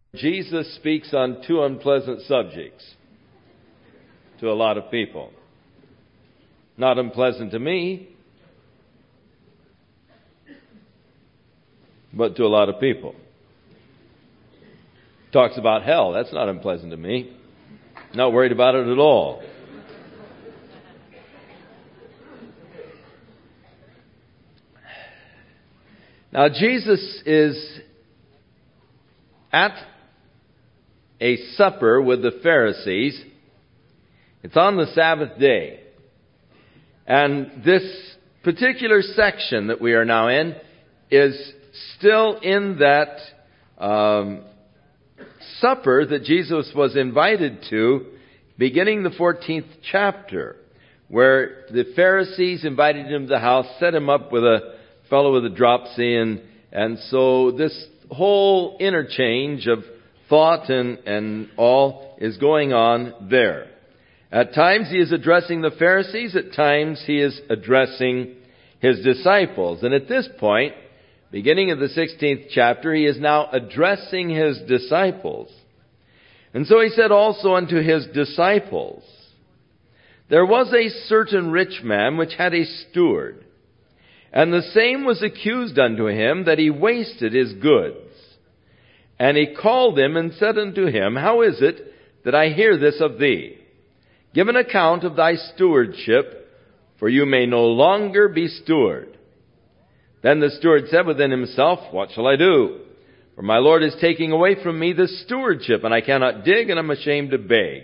Jesus speaks on two unpleasant subjects to a lot of people. Not unpleasant to me, but to a lot of people. Talks about hell. That's not unpleasant to me. Not worried about it at all. Now, Jesus is at a supper with the Pharisees. It's on the Sabbath day. And this particular section that we are now in is still in that supper that Jesus was invited to, beginning the 14th chapter, where the Pharisees invited him to the house, set him up with a fellow with a dropsy, and so this whole interchange of thought and all is going on there. At times he is addressing the Pharisees, at times he is addressing his disciples. And at this point, beginning of the 16th chapter, he is now addressing his disciples. And so he said also unto his disciples, there was a certain rich man which had a steward, and the same was accused unto him that he wasted his goods. And he called him and said unto him, how is it that I hear this of thee? Give an account of thy stewardship, for you may no longer be steward. Then the steward said within himself, what shall I do? For my Lord is taking away from me the stewardship, and I cannot dig, and I'm ashamed to beg.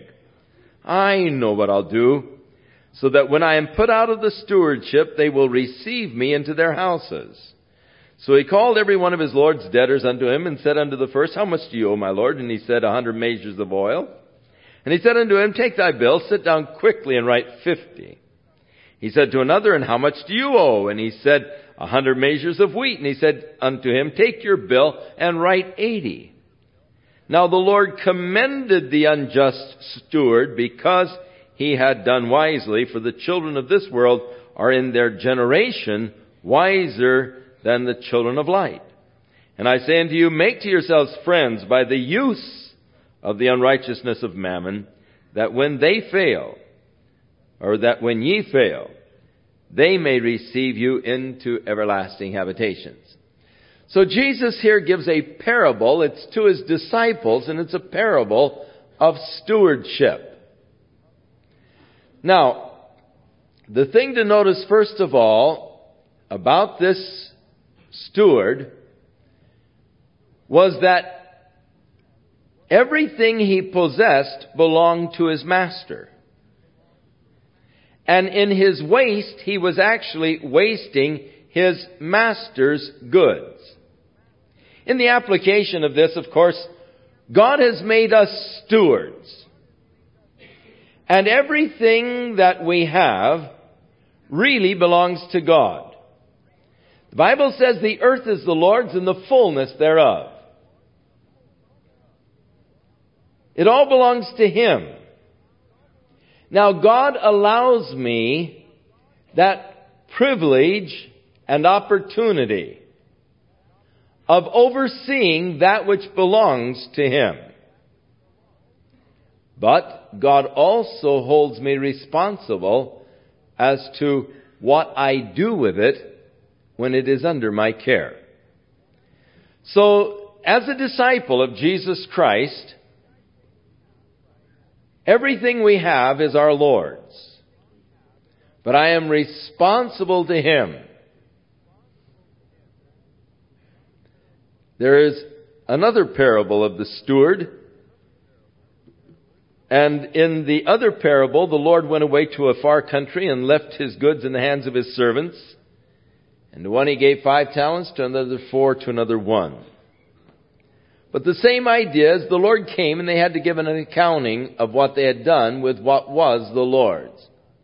I know what I'll do, so that when I am put out of the stewardship, they will receive me into their houses. So he called every one of his Lord's debtors unto him, and said unto the first, how much do you owe, my Lord? And he said, 100 measures of oil. And he said unto him, take thy bill, sit down quickly, and write 50. He said to another, and how much do you owe? And he said, 100 measures of wheat. And he said unto him, take your bill, and write 80. Now the Lord commended the unjust steward, because he had done wisely, for the children of this world are in their generation wiser than the children of light. And I say unto you, make to yourselves friends by the use of the unrighteousness of mammon, that when they fail, or that when ye fail, they may receive you into everlasting habitations. So Jesus here gives a parable. It's to his disciples, and it's a parable of stewardship. Now, the thing to notice first of all about this steward was that everything he possessed belonged to his master. And in his waste, he was actually wasting his master's goods. In the application of this, of course, God has made us stewards. And everything that we have really belongs to God. The Bible says the earth is the Lord's and the fullness thereof. It all belongs to Him. Now God allows me that privilege and opportunity of overseeing that which belongs to Him. But God also holds me responsible as to what I do with it when it is under my care. So, as a disciple of Jesus Christ, everything we have is our Lord's. But I am responsible to Him. There is another parable of the steward. And in the other parable, the Lord went away to a far country and left his goods in the hands of his servants. And to one he gave 5 talents, to another 4, to another 1. But the same idea is the Lord came and they had to give an accounting of what they had done with what was the Lord's.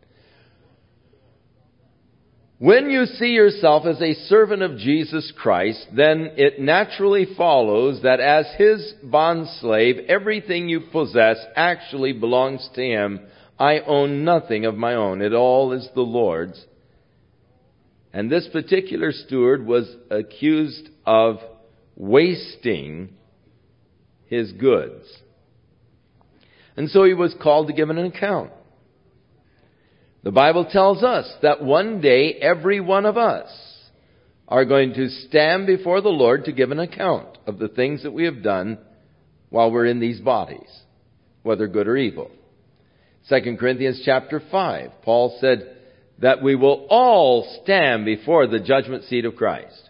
When you see yourself as a servant of Jesus Christ, then it naturally follows that as His bondslave, everything you possess actually belongs to Him. I own nothing of my own. It all is the Lord's. And this particular steward was accused of wasting his goods. And so he was called to give an account. The Bible tells us that one day every one of us are going to stand before the Lord to give an account of the things that we have done while we're in these bodies, whether good or evil. 2 Corinthians chapter 5, Paul said that we will all stand before the judgment seat of Christ.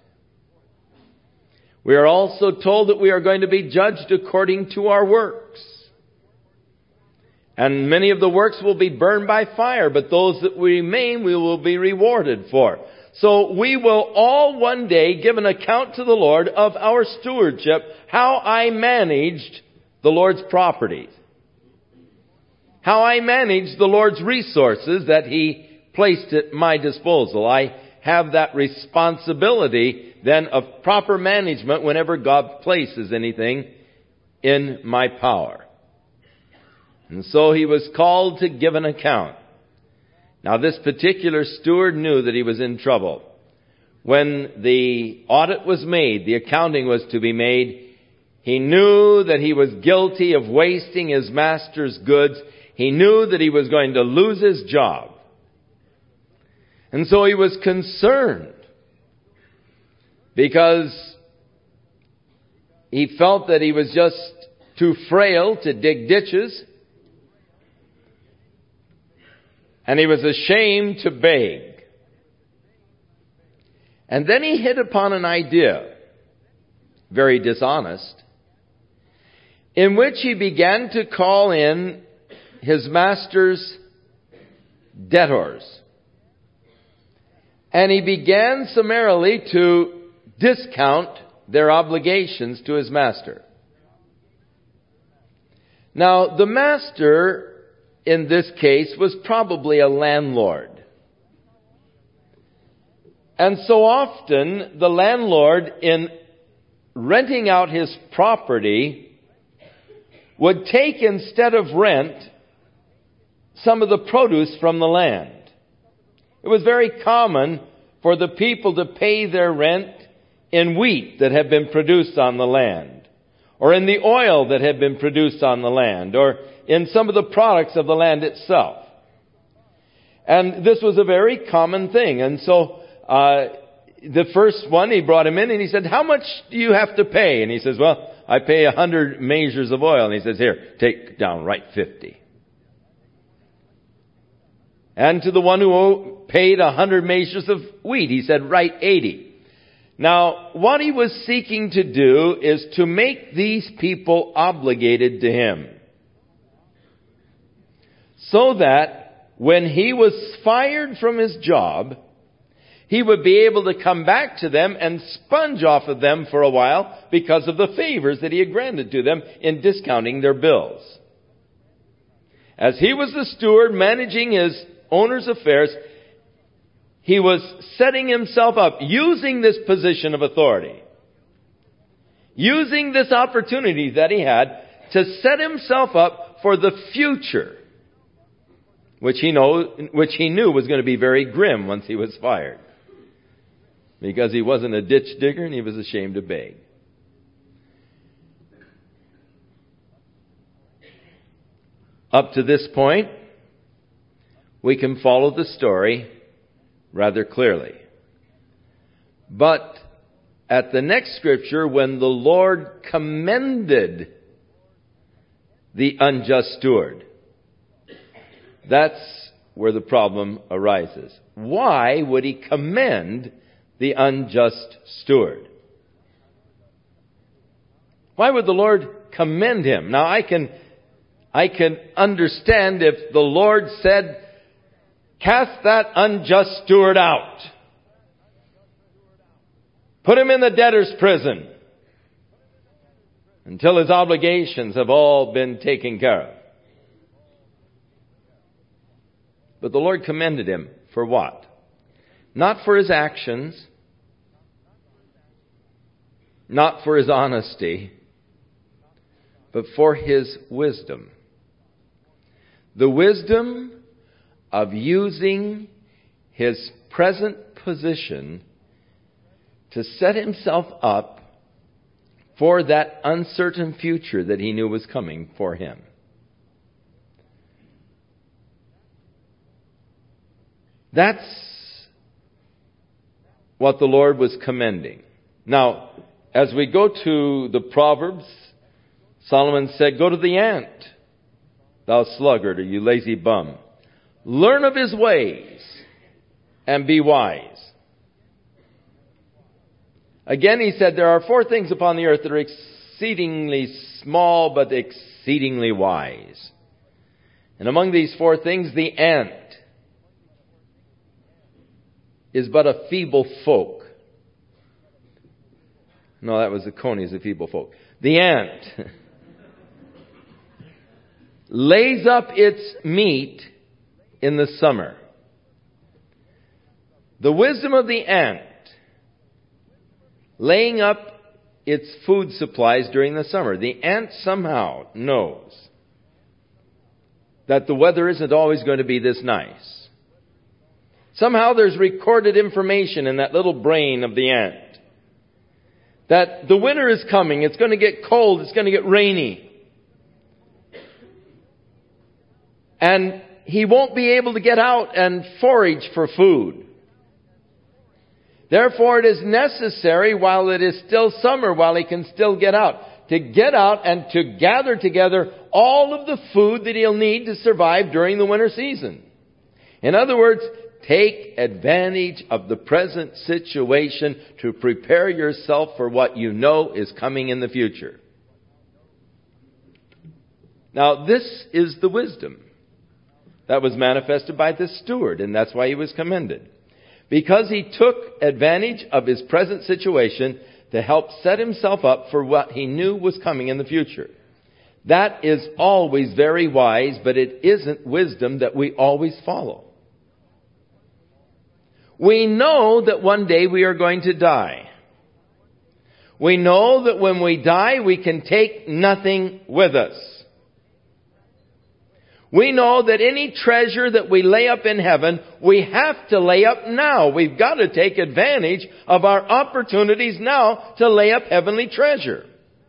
We are also told that we are going to be judged according to our works. And many of the works will be burned by fire, but those that remain we will be rewarded for. So we will all one day give an account to the Lord of our stewardship, how I managed the Lord's property, how I managed the Lord's resources that He placed at my disposal. I have that responsibility then of proper management whenever God places anything in my power. And so he was called to give an account. Now this particular steward knew that he was in trouble. When the audit was made, the accounting was to be made, he knew that he was guilty of wasting his master's goods. He knew that he was going to lose his job. And so he was concerned because he felt that he was just too frail to dig ditches. And he was ashamed to beg. And then he hit upon an idea, very dishonest, in which he began to call in his master's debtors. And he began summarily to discount their obligations to his master. Now, the master in this case was probably a landlord. And so often the landlord, in renting out his property, would take instead of rent some of the produce from the land. It was very common for the people to pay their rent in wheat that had been produced on the land, or in the oil that had been produced on the land, or in some of the products of the land itself. And this was a very common thing. And so the first one, he brought him in and he said, "How much do you have to pay?" And he says, "Well, I pay 100 measures of oil." And he says, "Here, take down, write 50. And to the one who paid 100 measures of wheat, he said, "Write 80. Now, what he was seeking to do is to make these people obligated to him, so that when he was fired from his job, he would be able to come back to them and sponge off of them for a while because of the favors that he had granted to them in discounting their bills. As he was the steward managing his owner's affairs, he was setting himself up, using this position of authority, using this opportunity that he had to set himself up for the future, which he knew was going to be very grim once he was fired, because he wasn't a ditch digger and he was ashamed to beg. Up to this point, we can follow the story rather clearly. But at the next scripture, when the Lord commended the unjust steward, that's where the problem arises. Why would he commend the unjust steward? Why would the Lord commend him? Now I can understand if the Lord said, "Cast that unjust steward out. Put him in the debtor's prison until his obligations have all been taken care of." But the Lord commended him for what? Not for his actions, not for his honesty, but for his wisdom. The wisdom of using his present position to set himself up for that uncertain future that he knew was coming for him. That's what the Lord was commending. Now, as we go to the Proverbs, Solomon said, "Go to the ant, thou sluggard, or you lazy bum. Learn of his ways and be wise." Again, he said, there are 4 things upon the earth that are exceedingly small, but exceedingly wise. And among these 4 things, the ant is but a feeble folk. No, that was the coney is a feeble folk. The ant lays up its meat in the summer. The wisdom of the ant, laying up its food supplies during the summer. The ant somehow knows that the weather isn't always going to be this nice. Somehow there's recorded information in that little brain of the ant that the winter is coming, it's going to get cold, it's going to get rainy. And he won't be able to get out and forage for food. Therefore, it is necessary, while it is still summer, while he can still get out and to gather together all of the food that he'll need to survive during the winter season. In other words, take advantage of the present situation to prepare yourself for what you know is coming in the future. Now, this is the wisdom that was manifested by this steward, and that's why he was commended. Because he took advantage of his present situation to help set himself up for what he knew was coming in the future. That is always very wise, but it isn't wisdom that we always follow. We know that one day we are going to die. We know that when we die, we can take nothing with us. We know that any treasure that we lay up in heaven, we have to lay up now. We've got to take advantage of our opportunities now to lay up heavenly treasure.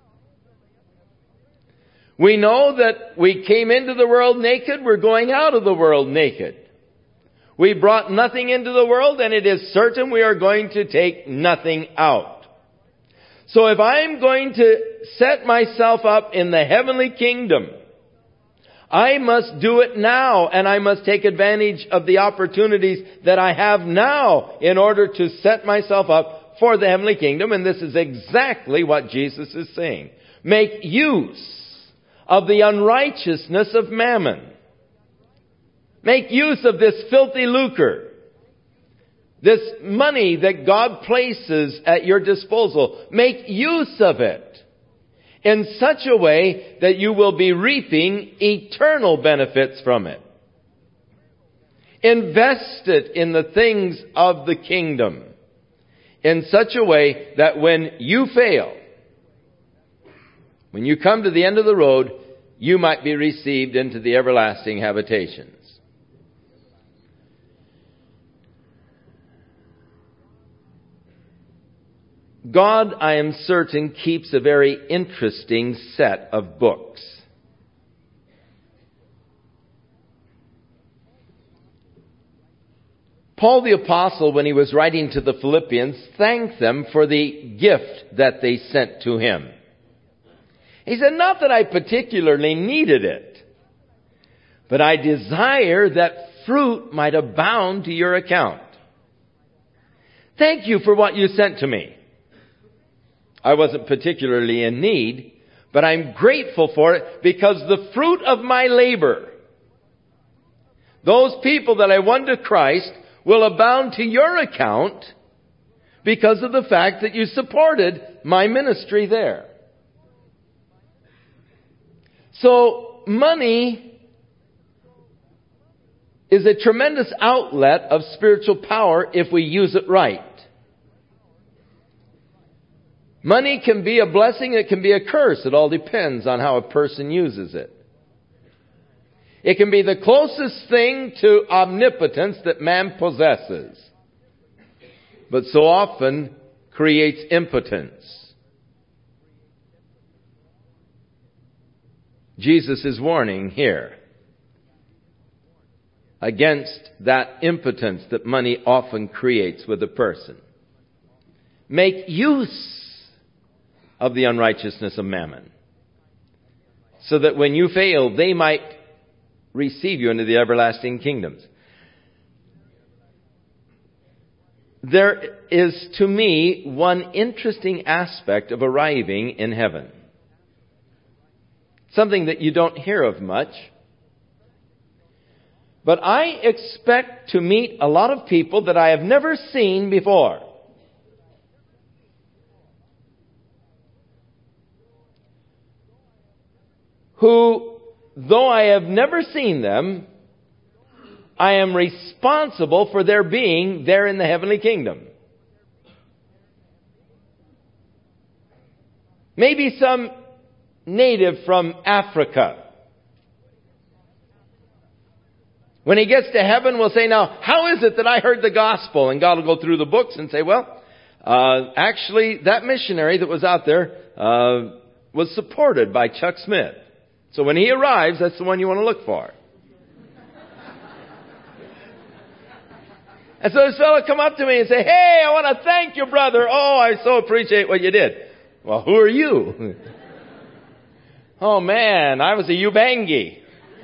We know that we came into the world naked, we're going out of the world naked. We brought nothing into the world, and it is certain we are going to take nothing out. So if I'm going to set myself up in the heavenly kingdom, I must do it now, and I must take advantage of the opportunities that I have now in order to set myself up for the heavenly kingdom. And this is exactly what Jesus is saying. Make use of the unrighteousness of mammon. Make use of this filthy lucre. This money that God places at your disposal. Make use of it in such a way that you will be reaping eternal benefits from it. Invest it in the things of the kingdom in such a way that when you fail, when you come to the end of the road, you might be received into the everlasting habitations. God, I am certain, keeps a very interesting set of books. Paul the Apostle, when he was writing to the Philippians, thanked them for the gift that they sent to him. He said, not that I particularly needed it, but I desire that fruit might abound to your account. Thank you for what you sent to me. I wasn't particularly in need, but I'm grateful for it because the fruit of my labor, those people that I won to Christ, will abound to your account because of the fact that you supported my ministry there. So money is a tremendous outlet of spiritual power if we use it right. Money can be a blessing, it can be a curse. It all depends on how a person uses it. It can be the closest thing to omnipotence that man possesses, but so often creates impotence. Jesus is warning here against that impotence that money often creates with a person. Make use of the unrighteousness of mammon, so that when you fail, they might receive you into the everlasting kingdoms. There is, to me, one interesting aspect of arriving in heaven. Something that you don't hear of much. But I expect to meet a lot of people that I have never seen before. Who, though I have never seen them, I am responsible for their being there in the heavenly kingdom. Maybe some native from Africa. When he gets to heaven, will say, now, how is it that I heard the gospel? And God will go through the books and say, well, actually, that missionary that was out there was supported by Chuck Smith. So when he arrives, that's the one you want to look for. And so this fellow come up to me and say, hey, I want to thank you, brother. Oh, I so appreciate what you did. Well, who are you? Oh, man, I was a Ubangi.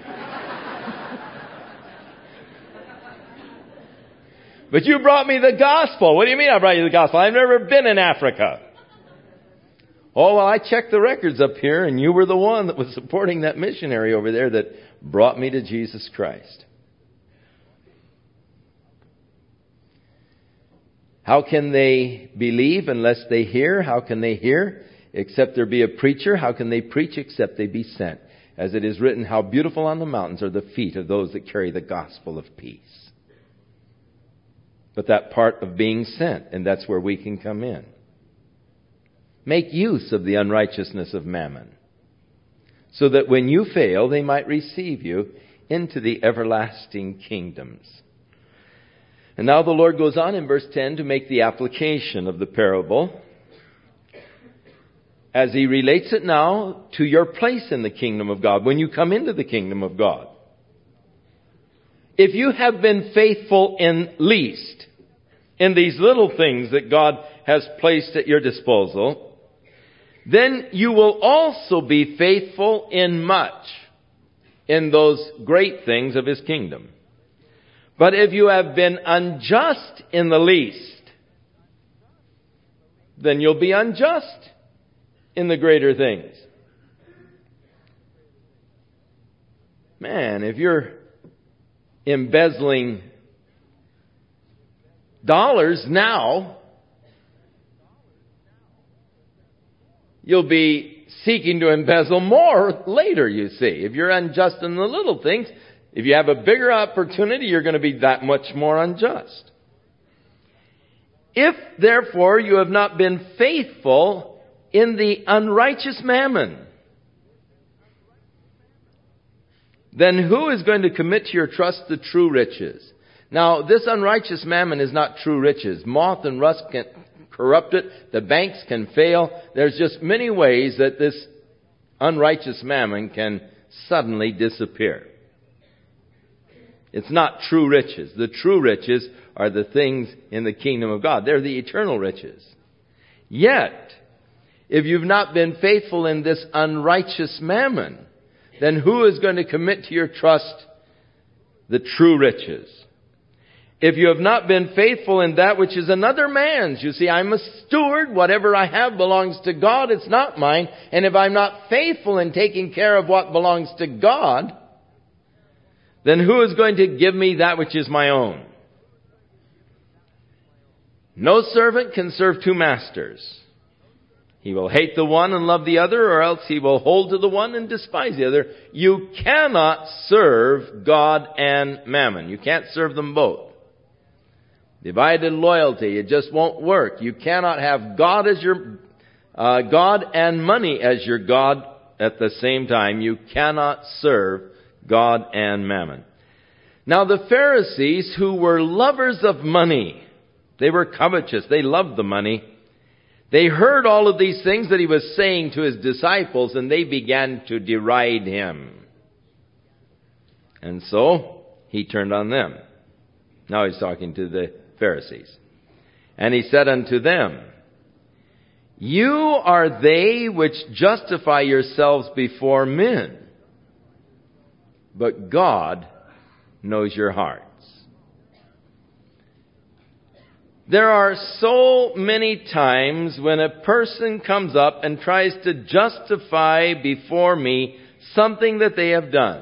But you brought me the gospel. What do you mean I brought you the gospel? I've never been in Africa. Oh, well, I checked the records up here, and you were the one that was supporting that missionary over there that brought me to Jesus Christ. How can they believe unless they hear? How can they hear except there be a preacher? How can they preach except they be sent? As it is written, how beautiful on the mountains are the feet of those that carry the gospel of peace. But that part of being sent, and that's where we can come in. Make use of the unrighteousness of mammon, so that when you fail, they might receive you into the everlasting kingdoms. And now the Lord goes on in verse 10 to make the application of the parable, as He relates it now to your place in the kingdom of God, when you come into the kingdom of God. If you have been faithful in least, in these little things that God has placed at your disposal, then you will also be faithful in much, in those great things of His kingdom. But if you have been unjust in the least, then you'll be unjust in the greater things. Man, if you're embezzling dollars now, you'll be seeking to embezzle more later, you see. If you're unjust in the little things, if you have a bigger opportunity, you're going to be that much more unjust. If, therefore, you have not been faithful in the unrighteous mammon, then who is going to commit to your trust the true riches? Now, this unrighteous mammon is not true riches. Moth and rust can corrupt it. The banks can fail. There's just many ways that this unrighteous mammon can suddenly disappear. It's not true riches. The true riches are the things in the kingdom of God. They're the eternal riches. Yet, if you've not been faithful in this unrighteous mammon, then who is going to commit to your trust the true riches? If you have not been faithful in that which is another man's, you see, I'm a steward. Whatever I have belongs to God. It's not mine. And if I'm not faithful in taking care of what belongs to God, then who is going to give me that which is my own? No servant can serve two masters. He will hate the one and love the other, or else he will hold to the one and despise the other. You cannot serve God and mammon. You can't serve them both. Divided loyalty, it just won't work. You cannot have God as your God and money as your God at the same time. You cannot serve God and mammon. Now the Pharisees, who were lovers of money, they were covetous, they loved the money. They heard all of these things that he was saying to his disciples, and they began to deride him. And so he turned on them. Now he's talking to the Pharisees. And he said unto them, You are they which justify yourselves before men, but God knows your hearts. There are so many times when a person comes up and tries to justify before me something that they have done.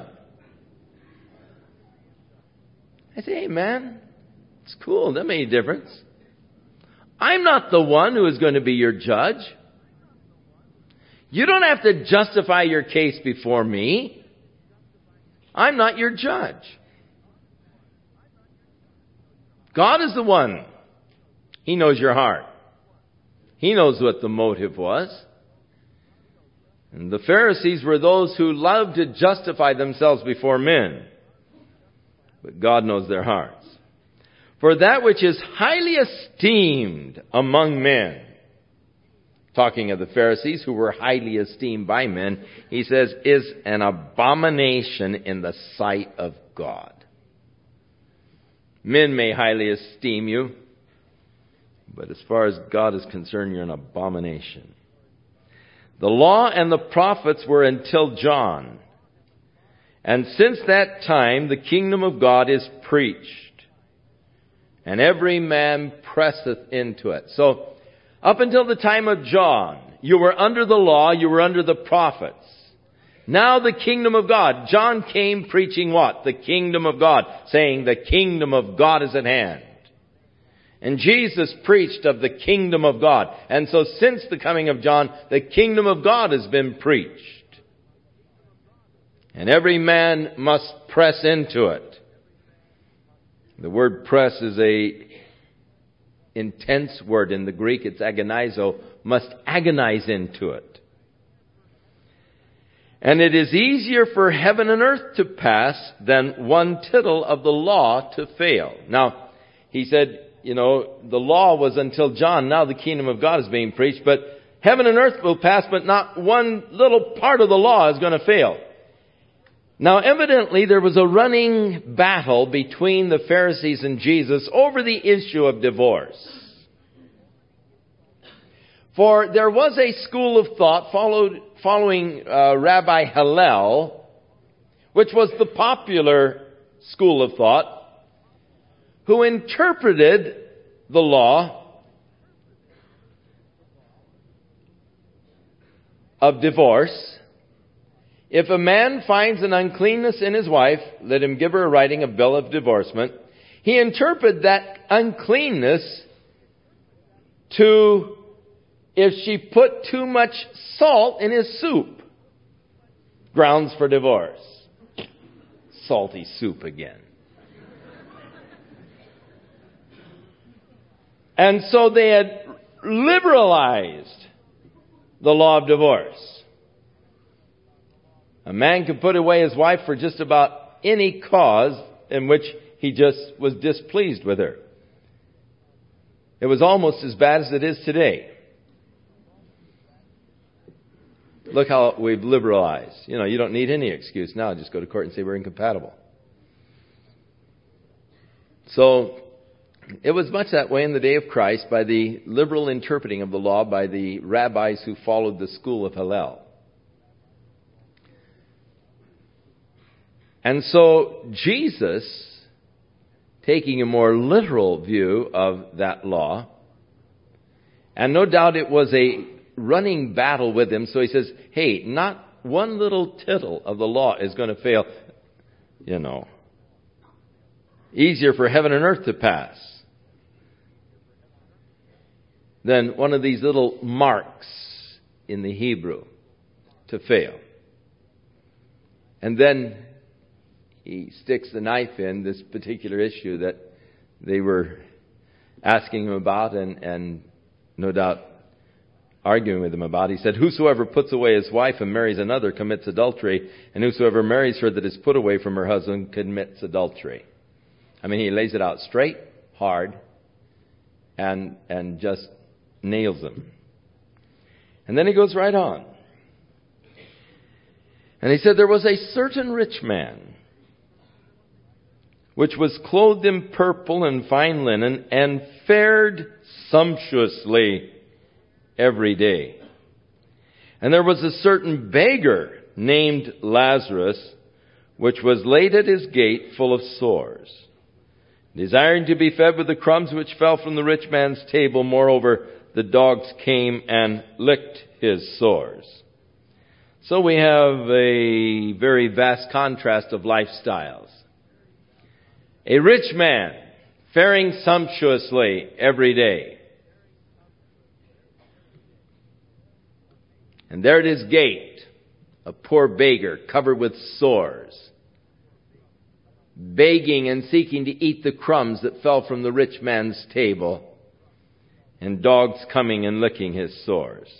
I say, hey man, it's cool, doesn't make any difference. I'm not the one who is going to be your judge. You don't have to justify your case before me. I'm not your judge. God is the one. He knows your heart. He knows what the motive was. And the Pharisees were those who loved to justify themselves before men. But God knows their hearts. For that which is highly esteemed among men, talking of the Pharisees who were highly esteemed by men, he says, is an abomination in the sight of God. Men may highly esteem you, but as far as God is concerned, you're an abomination. The law and the prophets were until John. And since that time, the kingdom of God is preached, and every man presseth into it. So, up until the time of John, you were under the law, you were under the prophets. Now the kingdom of God. John came preaching what? The kingdom of God, saying the kingdom of God is at hand. And Jesus preached of the kingdom of God. And so since the coming of John, the kingdom of God has been preached. And every man must press into it. The word press is a intense word. In the Greek, it's agonizo. Must agonize into it. And it is easier for heaven and earth to pass than one tittle of the law to fail. Now, he said, the law was until John. Now the kingdom of God is being preached. But heaven and earth will pass, but not one little part of the law is going to fail. Now evidently there was a running battle between the Pharisees and Jesus over the issue of divorce. For there was a school of thought following Rabbi Hillel, which was the popular school of thought, who interpreted the law of divorce. If a man finds an uncleanness in his wife, let him give her a writing, a bill of divorcement. He interpreted that uncleanness to if she put too much salt in his soup. Grounds for divorce. Salty soup again. And so they had liberalized the law of divorce. A man could put away his wife for just about any cause in which he just was displeased with her. It was almost as bad as it is today. Look how we've liberalized. You don't need any excuse now. Just go to court and say we're incompatible. So, it was much that way in the day of Christ by the liberal interpreting of the law by the rabbis who followed the school of Hillel. And so Jesus, taking a more literal view of that law, and no doubt it was a running battle with him, so he says, hey, not one little tittle of the law is going to fail. Easier for heaven and earth to pass than one of these little marks in the Hebrew to fail. And then he sticks the knife in this particular issue that they were asking him about and no doubt arguing with him about. He said, whosoever puts away his wife and marries another commits adultery, and whosoever marries her that is put away from her husband commits adultery. He lays it out straight, hard, and just nails them. And then he goes right on. And he said, there was a certain rich man, which was clothed in purple and fine linen, and fared sumptuously every day. And there was a certain beggar named Lazarus, which was laid at his gate full of sores, desiring to be fed with the crumbs which fell from the rich man's table. Moreover, the dogs came and licked his sores. So we have a very vast contrast of lifestyles. A rich man faring sumptuously every day. And there at his gate, a poor beggar covered with sores, begging and seeking to eat the crumbs that fell from the rich man's table, and dogs coming and licking his sores.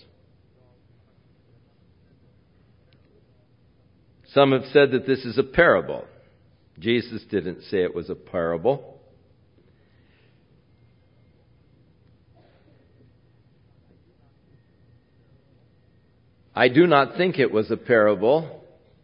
Some have said that this is a parable. Jesus didn't say it was a parable. I do not think it was a parable,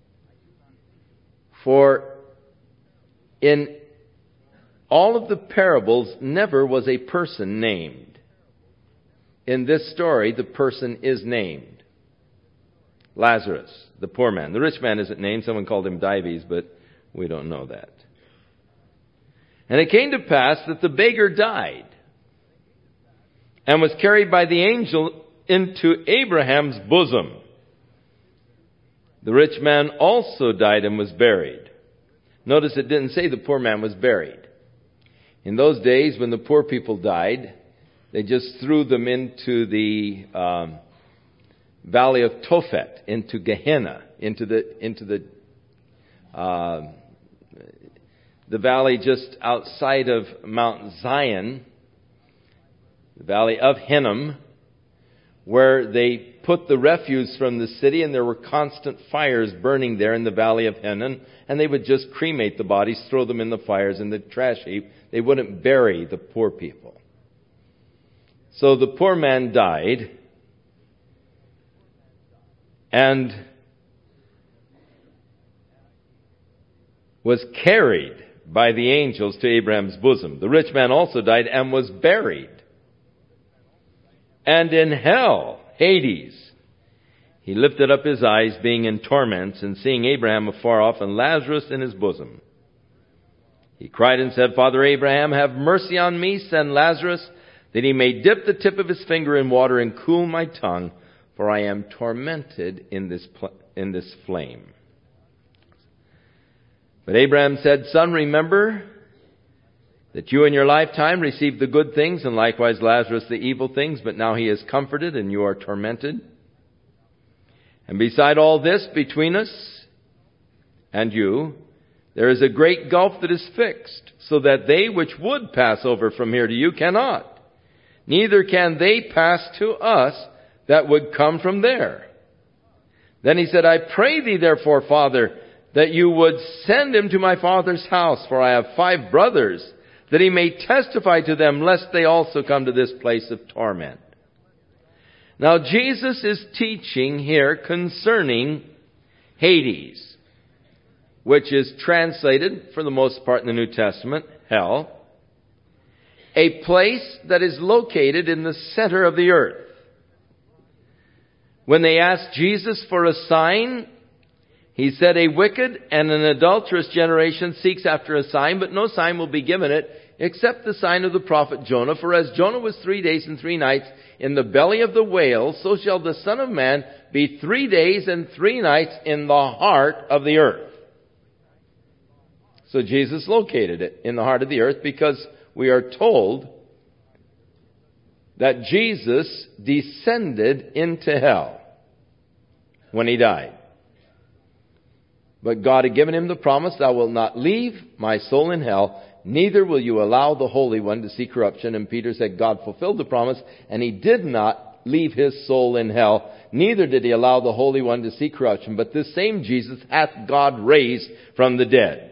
for in all of the parables, never was a person named. In this story, the person is named. Lazarus, the poor man. The rich man isn't named. Someone called him Dives, but we don't know that. And it came to pass that the beggar died and was carried by the angel into Abraham's bosom. The rich man also died and was buried. Notice it didn't say the poor man was buried. In those days, when the poor people died, they just threw them into the valley of Tophet, into Gehenna, into the valley just outside of Mount Zion, the valley of Hinnom, where they put the refuse from the city, and there were constant fires burning there in the valley of Hinnom, and they would just cremate the bodies, throw them in the fires in the trash heap. They wouldn't bury the poor people. So the poor man died, and was carried by the angels to Abraham's bosom. The rich man also died and was buried. And in hell, Hades, he lifted up his eyes, being in torments, and seeing Abraham afar off and Lazarus in his bosom. He cried and said, Father Abraham, have mercy on me, send Lazarus, that he may dip the tip of his finger in water and cool my tongue, for I am tormented in this flame. But Abraham said, Son, remember that you in your lifetime received the good things, and likewise Lazarus the evil things, but now he is comforted and you are tormented. And beside all this, between us and you, there is a great gulf that is fixed, so that they which would pass over from here to you cannot. Neither can they pass to us that would come from there. Then he said, I pray thee therefore, Father, that you would send him to my father's house, for I have 5 brothers, that he may testify to them, lest they also come to this place of torment. Now Jesus is teaching here concerning Hades, which is translated, for the most part in the New Testament, hell, a place that is located in the center of the earth. When they asked Jesus for a sign, he said, a wicked and an adulterous generation seeks after a sign, but no sign will be given it, except the sign of the prophet Jonah. For as Jonah was 3 days and 3 nights in the belly of the whale, so shall the Son of Man be 3 days and 3 nights in the heart of the earth. So Jesus located it in the heart of the earth, because we are told that Jesus descended into hell when he died. But God had given him the promise, thou wilt not leave my soul in hell, neither will you allow the Holy One to see corruption. And Peter said God fulfilled the promise, and he did not leave his soul in hell, neither did he allow the Holy One to see corruption. But this same Jesus hath God raised from the dead.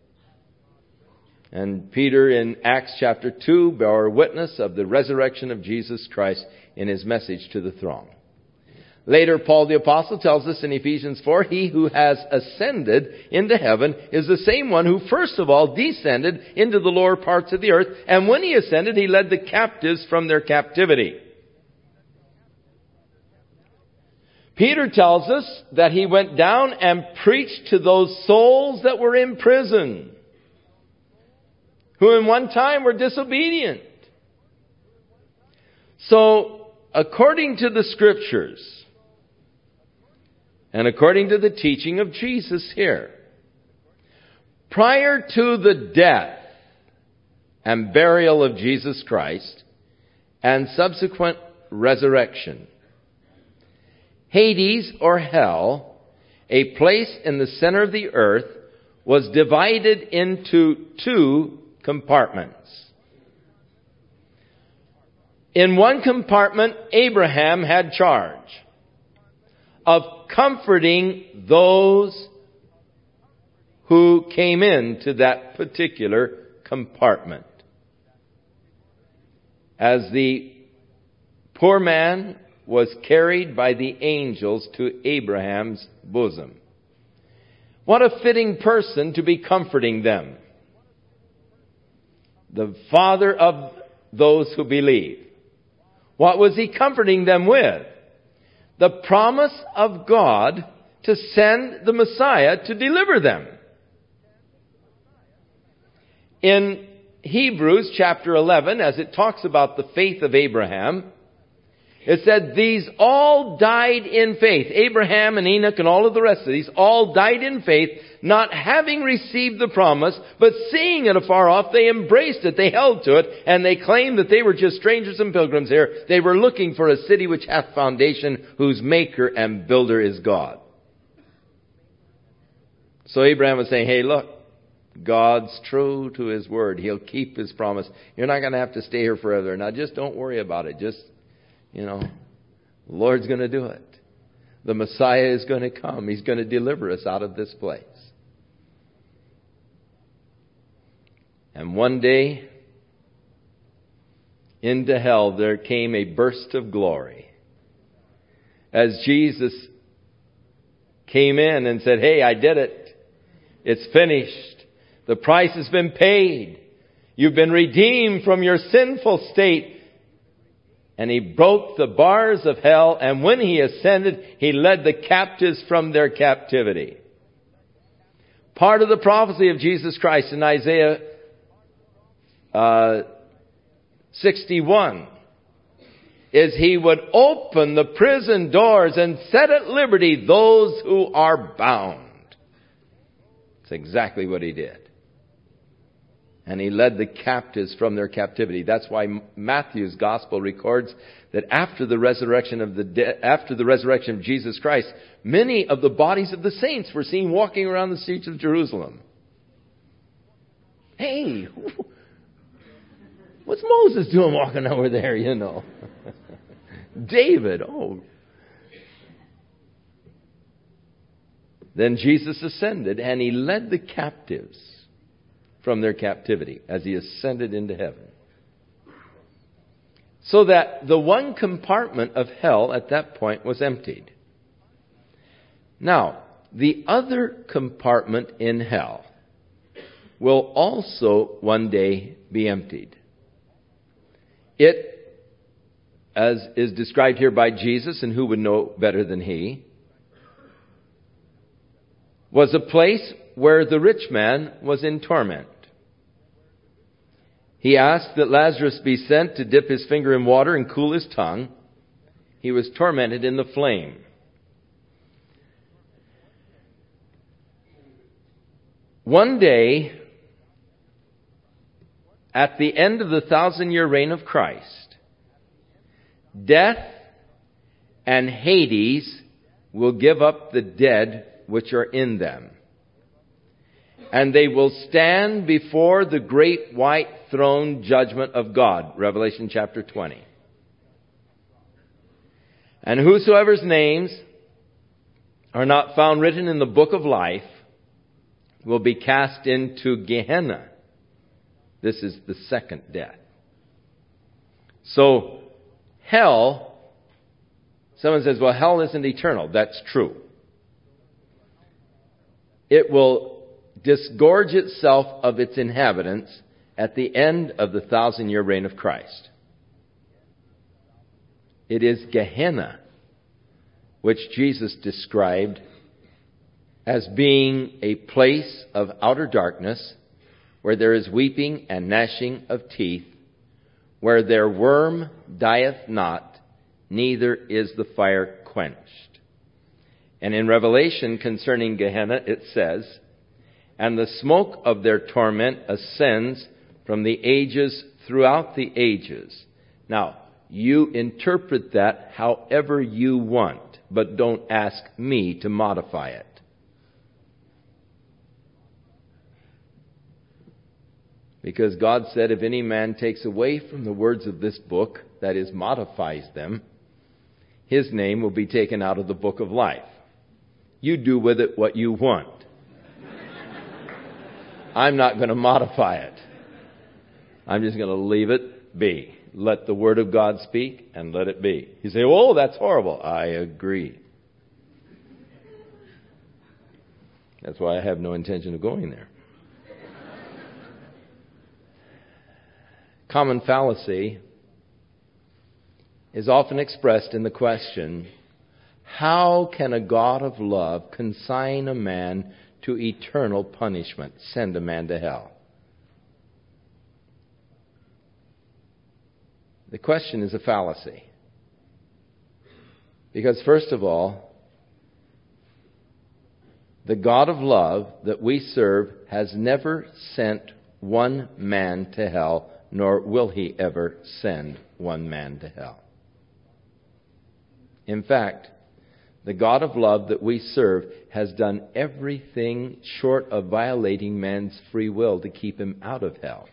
And Peter in Acts chapter 2 bore witness of the resurrection of Jesus Christ in his message to the throng. Later, Paul the Apostle tells us in Ephesians 4, he who has ascended into heaven is the same one who first of all descended into the lower parts of the earth. And when he ascended, he led the captives from their captivity. Peter tells us that he went down and preached to those souls that were in prison, who in one time were disobedient. So, according to the Scriptures, and according to the teaching of Jesus here, prior to the death and burial of Jesus Christ and subsequent resurrection, Hades, or hell, a place in the center of the earth, was divided into two compartments. In one compartment, Abraham had charge of comforting those who came into that particular compartment. As the poor man was carried by the angels to Abraham's bosom. What a fitting person to be comforting them. The Father of those who believe. What was he comforting them with? The promise of God to send the Messiah to deliver them. In Hebrews chapter 11, as it talks about the faith of Abraham, it said, these all died in faith. Abraham and Enoch and all of the rest of these all died in faith, not having received the promise, but seeing it afar off, they embraced it, they held to it, and they claimed that they were just strangers and pilgrims here. They were looking for a city which hath foundation, whose maker and builder is God. So Abraham was saying, hey, look, God's true to His word. He'll keep His promise. You're not going to have to stay here forever. Now just don't worry about it. Just, the Lord's going to do it. The Messiah is going to come. He's going to deliver us out of this place. And one day, into hell there came a burst of glory. As Jesus came in and said, hey, I did it. It's finished. The price has been paid. You've been redeemed from your sinful state. And He broke the bars of hell, and when He ascended, He led the captives from their captivity. Part of the prophecy of Jesus Christ in Isaiah 61 is He would open the prison doors and set at liberty those who are bound. That's exactly what He did. And He led the captives from their captivity. That's why Matthew's gospel records that after the resurrection of Jesus Christ, many of the bodies of the saints were seen walking around the streets of Jerusalem. Hey, what's Moses doing walking over there, David, Then Jesus ascended and He led the captives from their captivity as He ascended into heaven. So that the one compartment of hell at that point was emptied. Now, the other compartment in hell will also one day be emptied. It, as is described here by Jesus, and who would know better than He, was a place where the rich man was in torment. He asked that Lazarus be sent to dip his finger in water and cool his tongue. He was tormented in the flame. One day, at the end of the 1,000-year reign of Christ, death and Hades will give up the dead which are in them. And they will stand before the great white throne judgment of God. Revelation chapter 20. And whosoever's names are not found written in the book of life will be cast into Gehenna. This is the second death. So, hell, Someone says, well, hell isn't eternal. That's true. It will disgorge itself of its inhabitants at the end of the 1,000-year reign of Christ. It is Gehenna, which Jesus described as being a place of outer darkness, where there is weeping and gnashing of teeth, where their worm dieth not, neither is the fire quenched. And in Revelation concerning Gehenna it says, and the smoke of their torment ascends from the ages throughout the ages. Now, you interpret that however you want, but don't ask me to modify it. Because God said, if any man takes away from the words of this book, that is, modifies them, his name will be taken out of the book of life. You do with it what you want. I'm not going to modify it. I'm just going to leave it be. Let the Word of God speak and let it be. You say, oh, that's horrible. I agree. That's why I have no intention of going there. Common fallacy is often expressed in the question, how can a God of love consign a man to eternal punishment, send a man to hell? The question is a fallacy. Because first of all, the God of love that we serve has never sent one man to hell, nor will he ever send one man to hell. In fact, the God of love that we serve has done everything short of violating man's free will to keep him out of hell.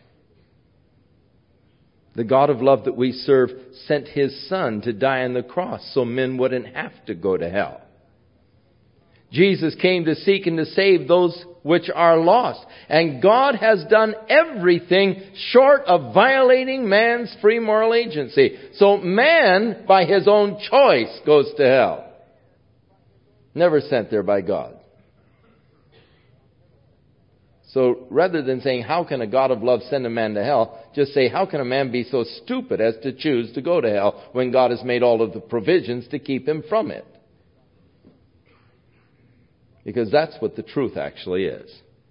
The God of love that we serve sent his Son to die on the cross so men wouldn't have to go to hell. Jesus came to seek and to save those which are lost. And God has done everything short of violating man's free moral agency. So man, by his own choice, goes to hell. Never sent there by God. So rather than saying, how can a God of love send a man to hell? Just say, how can a man be so stupid as to choose to go to hell when God has made all of the provisions to keep him from it? Because that's what the truth actually is.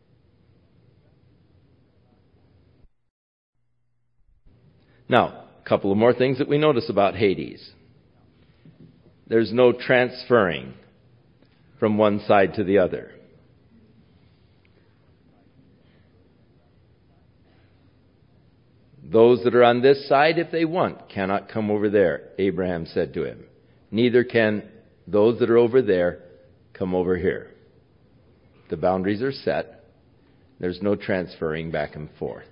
Now, a couple of more things that we notice about Hades. There's no transferring from one side to the other. Those that are on this side, if they want, cannot come over there, Abraham said to him. Neither can those that are over there come over here. The boundaries are set. There's no transferring back and forth.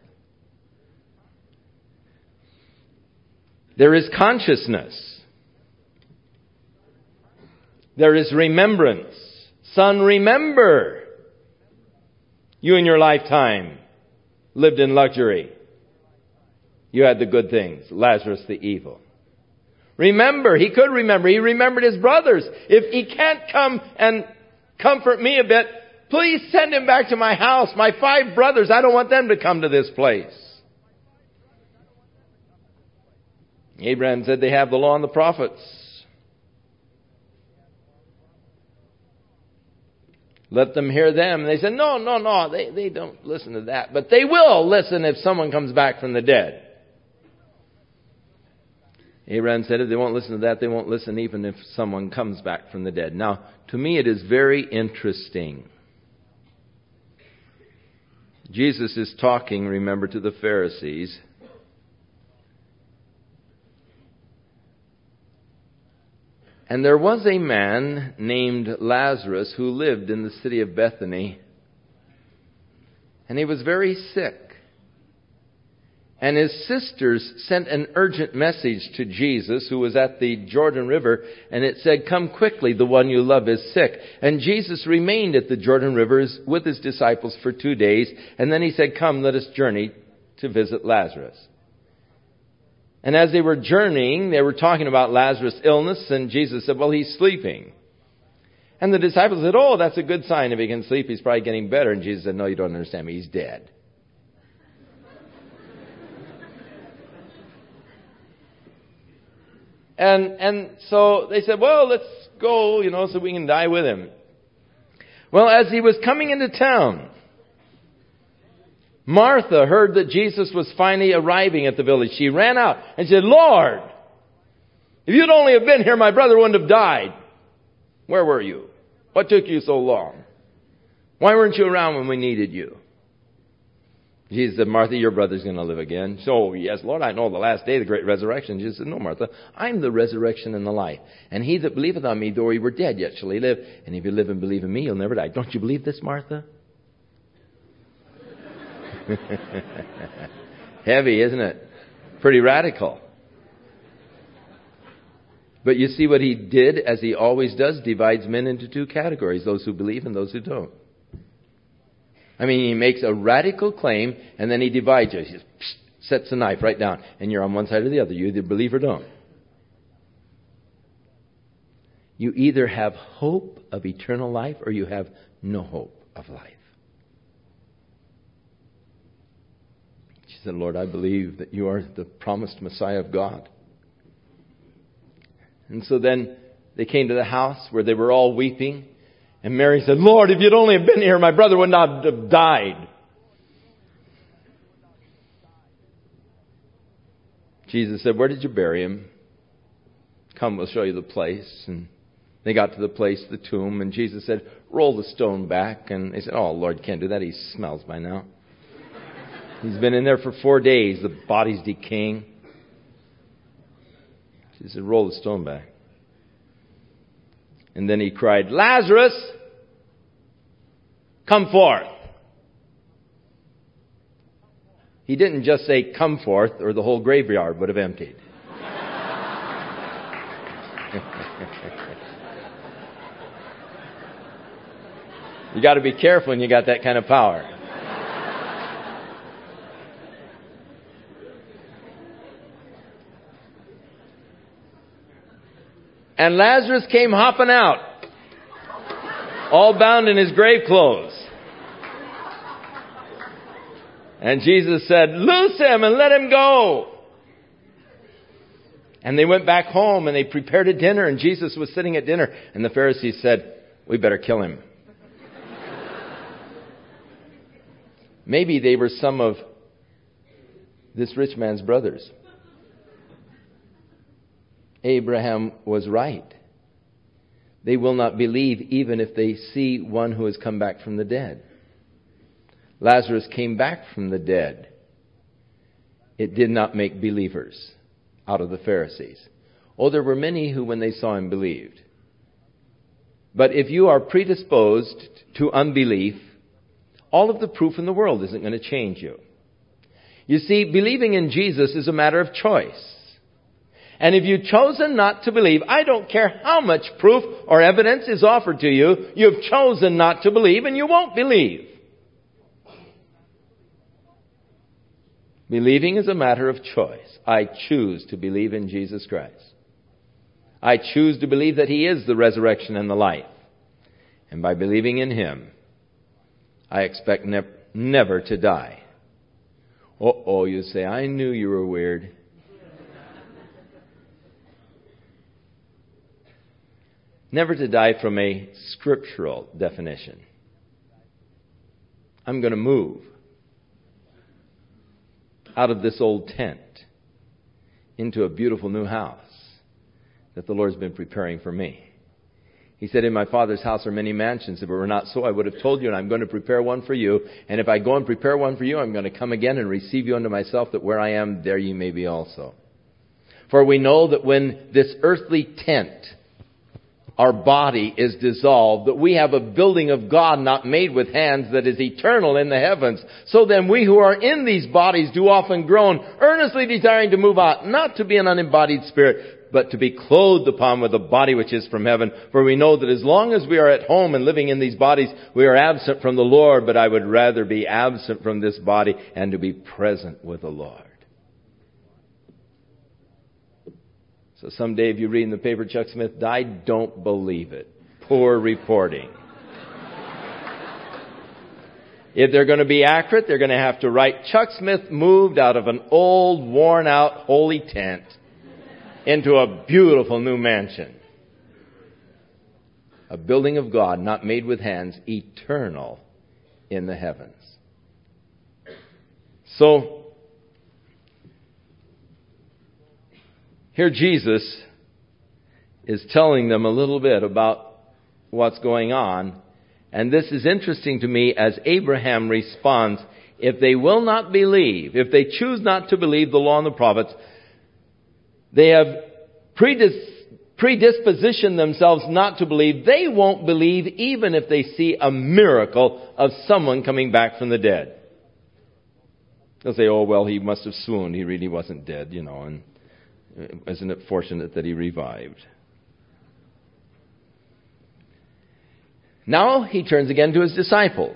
There is consciousness. There is remembrance. Son, remember. You in your lifetime lived in luxury. You had the good things. Lazarus the evil. Remember. He could remember. He remembered his brothers. If he can't come and comfort me a bit, please send him back to my house. My 5 brothers, I don't want them to come to this place. Abraham said they have the law and the prophets. Let them hear them. And they said, no. They don't listen to that. But they will listen if someone comes back from the dead. Abraham said if they won't listen to that, they won't listen even if someone comes back from the dead. Now, to me it is very interesting. Jesus is talking, remember, to the Pharisees. And there was a man named Lazarus who lived in the city of Bethany. And he was very sick. And his sisters sent an urgent message to Jesus, who was at the Jordan River, and it said, come quickly, the one you love is sick. And Jesus remained at the Jordan River with his disciples for 2 days, and then he said, come, let us journey to visit Lazarus. And as they were journeying, they were talking about Lazarus' illness, and Jesus said, well, he's sleeping. And the disciples said, oh, that's a good sign. If he can sleep, he's probably getting better. And Jesus said, no, you don't understand me. He's dead. And so they said, well, let's go, so we can die with him. Well, as he was coming into town, Martha heard that Jesus was finally arriving at the village. She ran out and said, Lord, if you'd only have been here, my brother wouldn't have died. Where were you? What took you so long? Why weren't you around when we needed you? Jesus said, Martha, your brother's going to live again. So, yes, Lord, I know the last day, the great resurrection. Jesus said, no, Martha, I'm the resurrection and the life. And he that believeth on me, though he were dead, yet shall he live. And if you live and believe in me, you'll never die. Don't you believe this, Martha? Heavy, isn't it? Pretty radical. But you see what he did, as he always does, divides men into two categories, those who believe and those who don't. I mean, he makes a radical claim, and then he divides you. He just sets the knife right down, and you're on one side or the other. You either believe or don't. You either have hope of eternal life, or you have no hope of life. She said, Lord, I believe that you are the promised Messiah of God. And so then they came to the house where they were all weeping. And Mary said, Lord, if you'd only have been here, my brother would not have died. Jesus said, where did you bury him? Come, we'll show you the place. And they got to the place, the tomb, and Jesus said, roll the stone back. And they said, oh, Lord, can't do that. He smells by now. He's been in there for 4 days. The body's decaying. Jesus said, roll the stone back. And then he cried, Lazarus, come forth. He didn't just say, come forth, or the whole graveyard would have emptied. You got to be careful when you got that kind of power. And Lazarus came hopping out, all bound in his grave clothes. And Jesus said, loose him and let him go. And they went back home and they prepared a dinner, and Jesus was sitting at dinner. And the Pharisees said, we better kill him. Maybe they were some of this rich man's brothers. Abraham was right. They will not believe even if they see one who has come back from the dead. Lazarus came back from the dead. It did not make believers out of the Pharisees. Oh, there were many who, when they saw him, believed. But if you are predisposed to unbelief, all of the proof in the world isn't going to change you. You see, believing in Jesus is a matter of choice. And if you've chosen not to believe, I don't care how much proof or evidence is offered to you, you've chosen not to believe and you won't believe. Believing is a matter of choice. I choose to believe in Jesus Christ. I choose to believe that He is the resurrection and the life. And by believing in Him, I expect never to die. Oh, you say, I knew you were weird. Never to die from a scriptural definition. I'm going to move out of this old tent into a beautiful new house that the Lord's been preparing for me. He said, in my Father's house are many mansions. If it were not so, I would have told you, and I'm going to prepare one for you. And if I go and prepare one for you, I'm going to come again and receive you unto myself, that where I am, there you may be also. For we know that when this earthly tent, our body, is dissolved, that we have a building of God not made with hands that is eternal in the heavens. So then we who are in these bodies do often groan, earnestly desiring to move out, not to be an unembodied spirit, but to be clothed upon with a body which is from heaven. For we know that as long as we are at home and living in these bodies, we are absent from the Lord, but I would rather be absent from this body and to be present with the Lord. So someday if you read in the paper Chuck Smith died, don't believe it. Poor reporting. If they're going to be accurate, they're going to have to write, Chuck Smith moved out of an old, worn-out, holy tent into a beautiful new mansion. A building of God, not made with hands, eternal in the heavens. So, here Jesus is telling them a little bit about what's going on. And this is interesting to me as Abraham responds, if they will not believe, if they choose not to believe the law and the prophets, they have predispositioned themselves not to believe. They won't believe even if they see a miracle of someone coming back from the dead. They'll say, oh, well, he must have swooned. He really wasn't dead, and isn't it fortunate that he revived? Now he turns again to his disciples.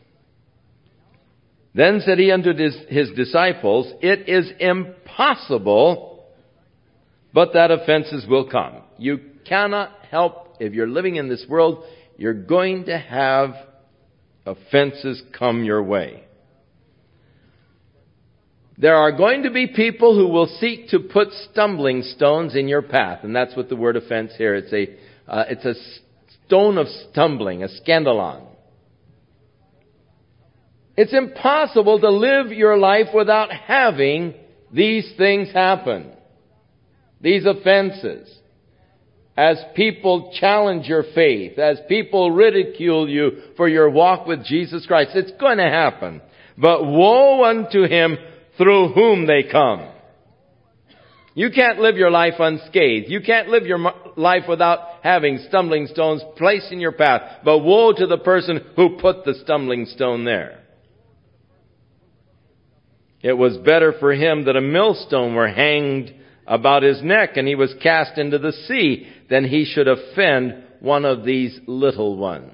Then said he unto his disciples, it is impossible, but that offenses will come. You cannot help, if you're living in this world, you're going to have offenses come your way. There are going to be people who will seek to put stumbling stones in your path. And that's what the word offense here. It's a stone of stumbling, a scandalon. It's impossible to live your life without having these things happen. These offenses. As people challenge your faith, as people ridicule you for your walk with Jesus Christ, it's going to happen. But woe unto him through whom they come. You can't live your life unscathed. You can't live your life without having stumbling stones placed in your path. But woe to the person who put the stumbling stone there. It was better for him that a millstone were hanged about his neck and he was cast into the sea than he should offend one of these little ones.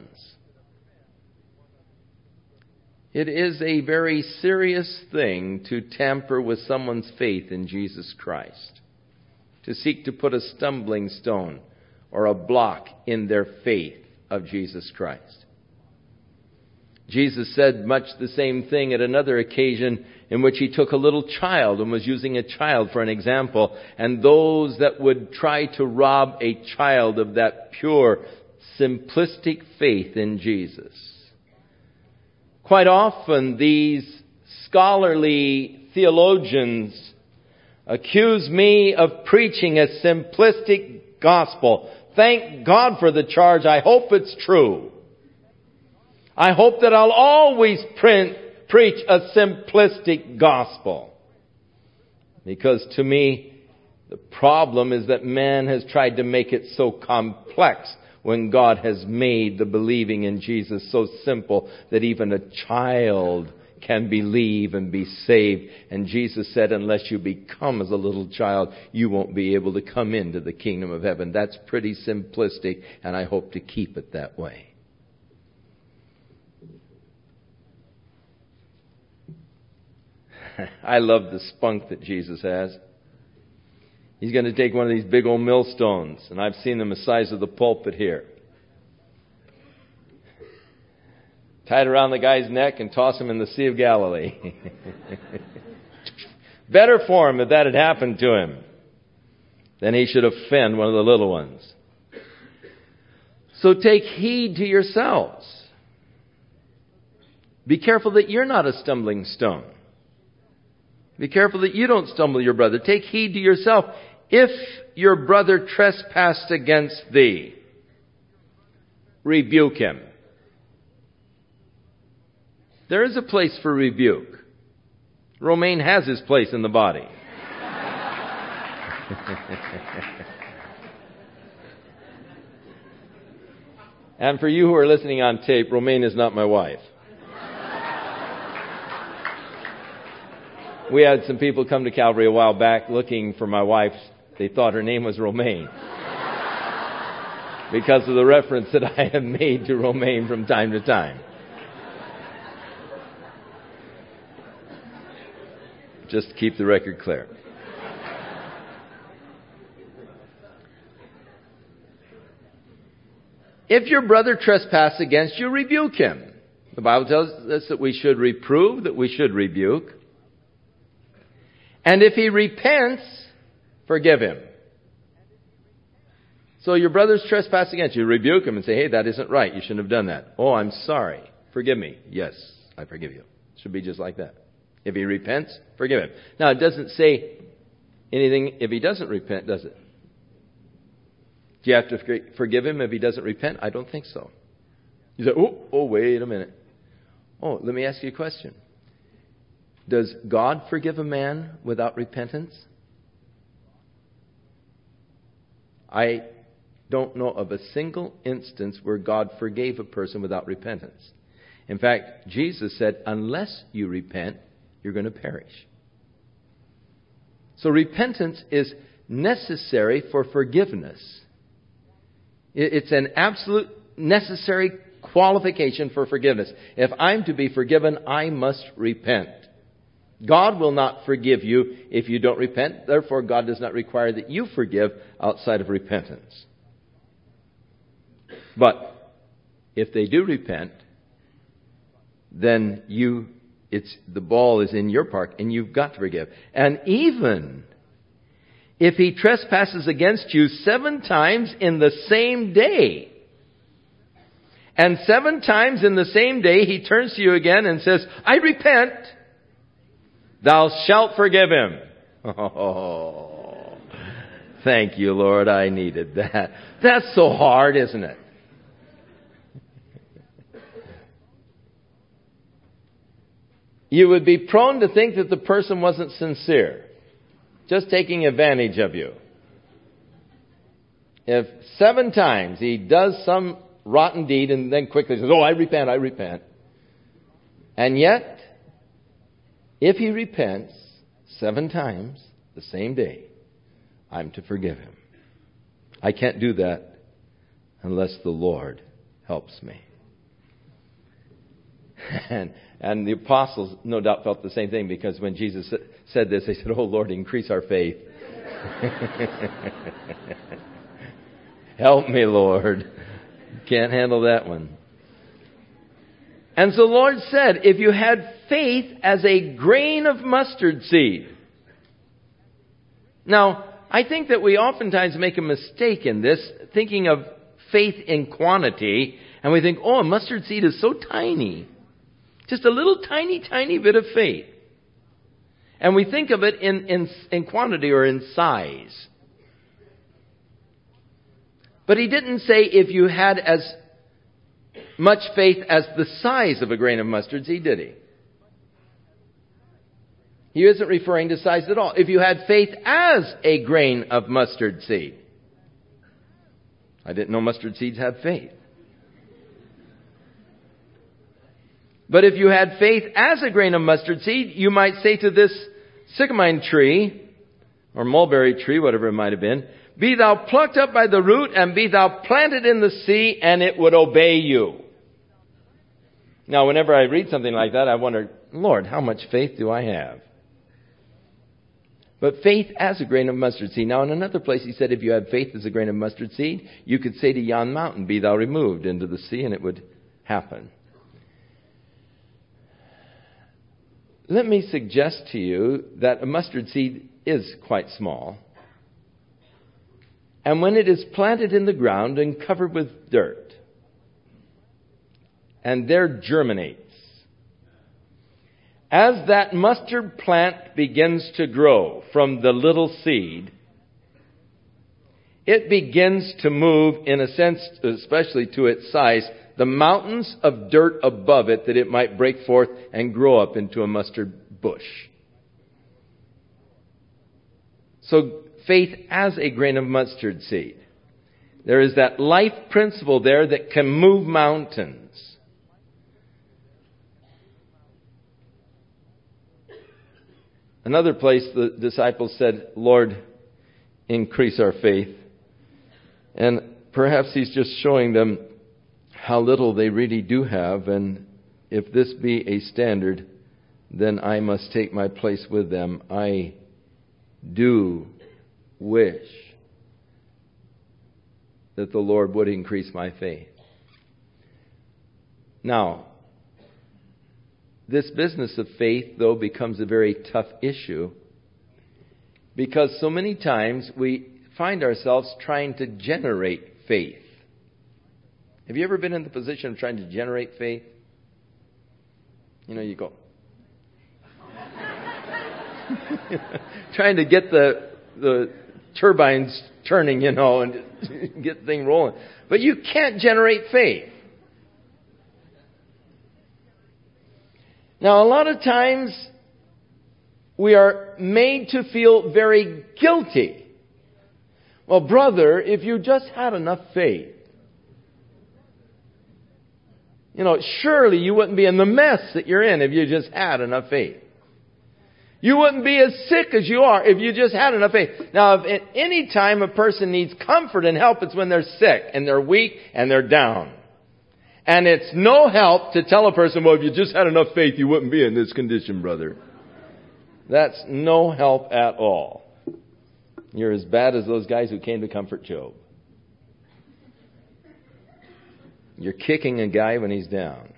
It is a very serious thing to tamper with someone's faith in Jesus Christ. To seek to put a stumbling stone or a block in their faith of Jesus Christ. Jesus said much the same thing at another occasion in which he took a little child and was using a child for an example. And those that would try to rob a child of that pure, simplistic faith in Jesus. Quite often these scholarly theologians accuse me of preaching a simplistic gospel. Thank God for the charge. I hope it's true. I hope that I'll always preach a simplistic gospel. Because to me, the problem is that man has tried to make it so complex when God has made the believing in Jesus so simple that even a child can believe and be saved. And Jesus said, unless you become as a little child, you won't be able to come into the kingdom of heaven. That's pretty simplistic, and I hope to keep it that way. I love the spunk that Jesus has. He's going to take one of these big old millstones, and I've seen them the size of the pulpit here. Tie it around the guy's neck and toss him in the Sea of Galilee. Better for him if that had happened to him than he should offend one of the little ones. So take heed to yourselves. Be careful that you're not a stumbling stone. Be careful that you don't stumble your brother. Take heed to yourself. If your brother trespassed against thee, rebuke him. There is a place for rebuke. Romaine has his place in the body. And for you who are listening on tape, Romaine is not my wife. We had some people come to Calvary a while back looking for my wife. They thought her name was Romaine. Because of the reference that I have made to Romaine from time to time. Just to keep the record clear. If your brother trespass against you, rebuke him. The Bible tells us that we should reprove, that we should rebuke. And if he repents, forgive him. So your brother's trespass against you, rebuke him and say, hey, that isn't right. You shouldn't have done that. Oh, I'm sorry. Forgive me. Yes, I forgive you. It should be just like that. If he repents, forgive him. Now, it doesn't say anything if he doesn't repent, does it? Do you have to forgive him if he doesn't repent? I don't think so. You say, oh, wait a minute. Oh, let me ask you a question. Does God forgive a man without repentance? I don't know of a single instance where God forgave a person without repentance. In fact, Jesus said, unless you repent, you're going to perish. So repentance is necessary for forgiveness. It's an absolute necessary qualification for forgiveness. If I'm to be forgiven, I must repent. God will not forgive you if you don't repent. Therefore, God does not require that you forgive outside of repentance. But if they do repent, then the ball is in your park and you've got to forgive. And even if he trespasses against you 7 times in the same day, and 7 times in the same day he turns to you again and says, I repent, thou shalt forgive him. Oh, thank you, Lord. I needed that. That's so hard, isn't it? You would be prone to think that the person wasn't sincere, just taking advantage of you. If 7 times he does some rotten deed and then quickly says, oh, I repent. And yet, if he repents 7 times the same day, I'm to forgive him. I can't do that unless the Lord helps me. And the apostles no doubt felt the same thing, because when Jesus said this, they said, oh Lord, increase our faith. Help me, Lord. Can't handle that one. And so the Lord said, if you had faith as a grain of mustard seed. Now, I think that we oftentimes make a mistake in this, thinking of faith in quantity, and we think, oh, a mustard seed is so tiny. Just a little tiny bit of faith. And we think of it in quantity or in size. But he didn't say if you had as much faith as the size of a grain of mustard seed, did he? He isn't referring to size at all. If you had faith as a grain of mustard seed. I didn't know mustard seeds had faith. But if you had faith as a grain of mustard seed, you might say to this sycamore tree, or mulberry tree, whatever it might have been, be thou plucked up by the root, and be thou planted in the sea, and it would obey you. Now, whenever I read something like that, I wonder, Lord, how much faith do I have? But faith as a grain of mustard seed. Now, in another place, he said, if you had faith as a grain of mustard seed, you could say to yon mountain, be thou removed into the sea, and it would happen. Let me suggest to you that a mustard seed is quite small. And when it is planted in the ground and covered with dirt, and there germinates, as that mustard plant begins to grow from the little seed, it begins to move, in a sense, especially to its size, the mountains of dirt above it, that it might break forth and grow up into a mustard bush. So faith as a grain of mustard seed. There is that life principle there that can move mountains. Another place the disciples said, Lord, increase our faith. And perhaps he's just showing them how little they really do have, and if this be a standard, then I must take my place with them. I do wish that the Lord would increase my faith. Now, this business of faith, though, becomes a very tough issue because so many times we find ourselves trying to generate faith. Have you ever been in the position of trying to generate faith? You know, you go... trying to get the turbines turning, you know, and get the thing rolling. But you can't generate faith. Now, a lot of times we are made to feel very guilty. Well, brother, if you just had enough faith, you know, surely you wouldn't be in the mess that you're in if you just had enough faith. You wouldn't be as sick as you are if you just had enough faith. Now, if at any time a person needs comfort and help, it's when they're sick and they're weak and they're down. And it's no help to tell a person, well, if you just had enough faith, you wouldn't be in this condition, brother. That's no help at all. You're as bad as those guys who came to comfort Job. You're kicking a guy when he's down.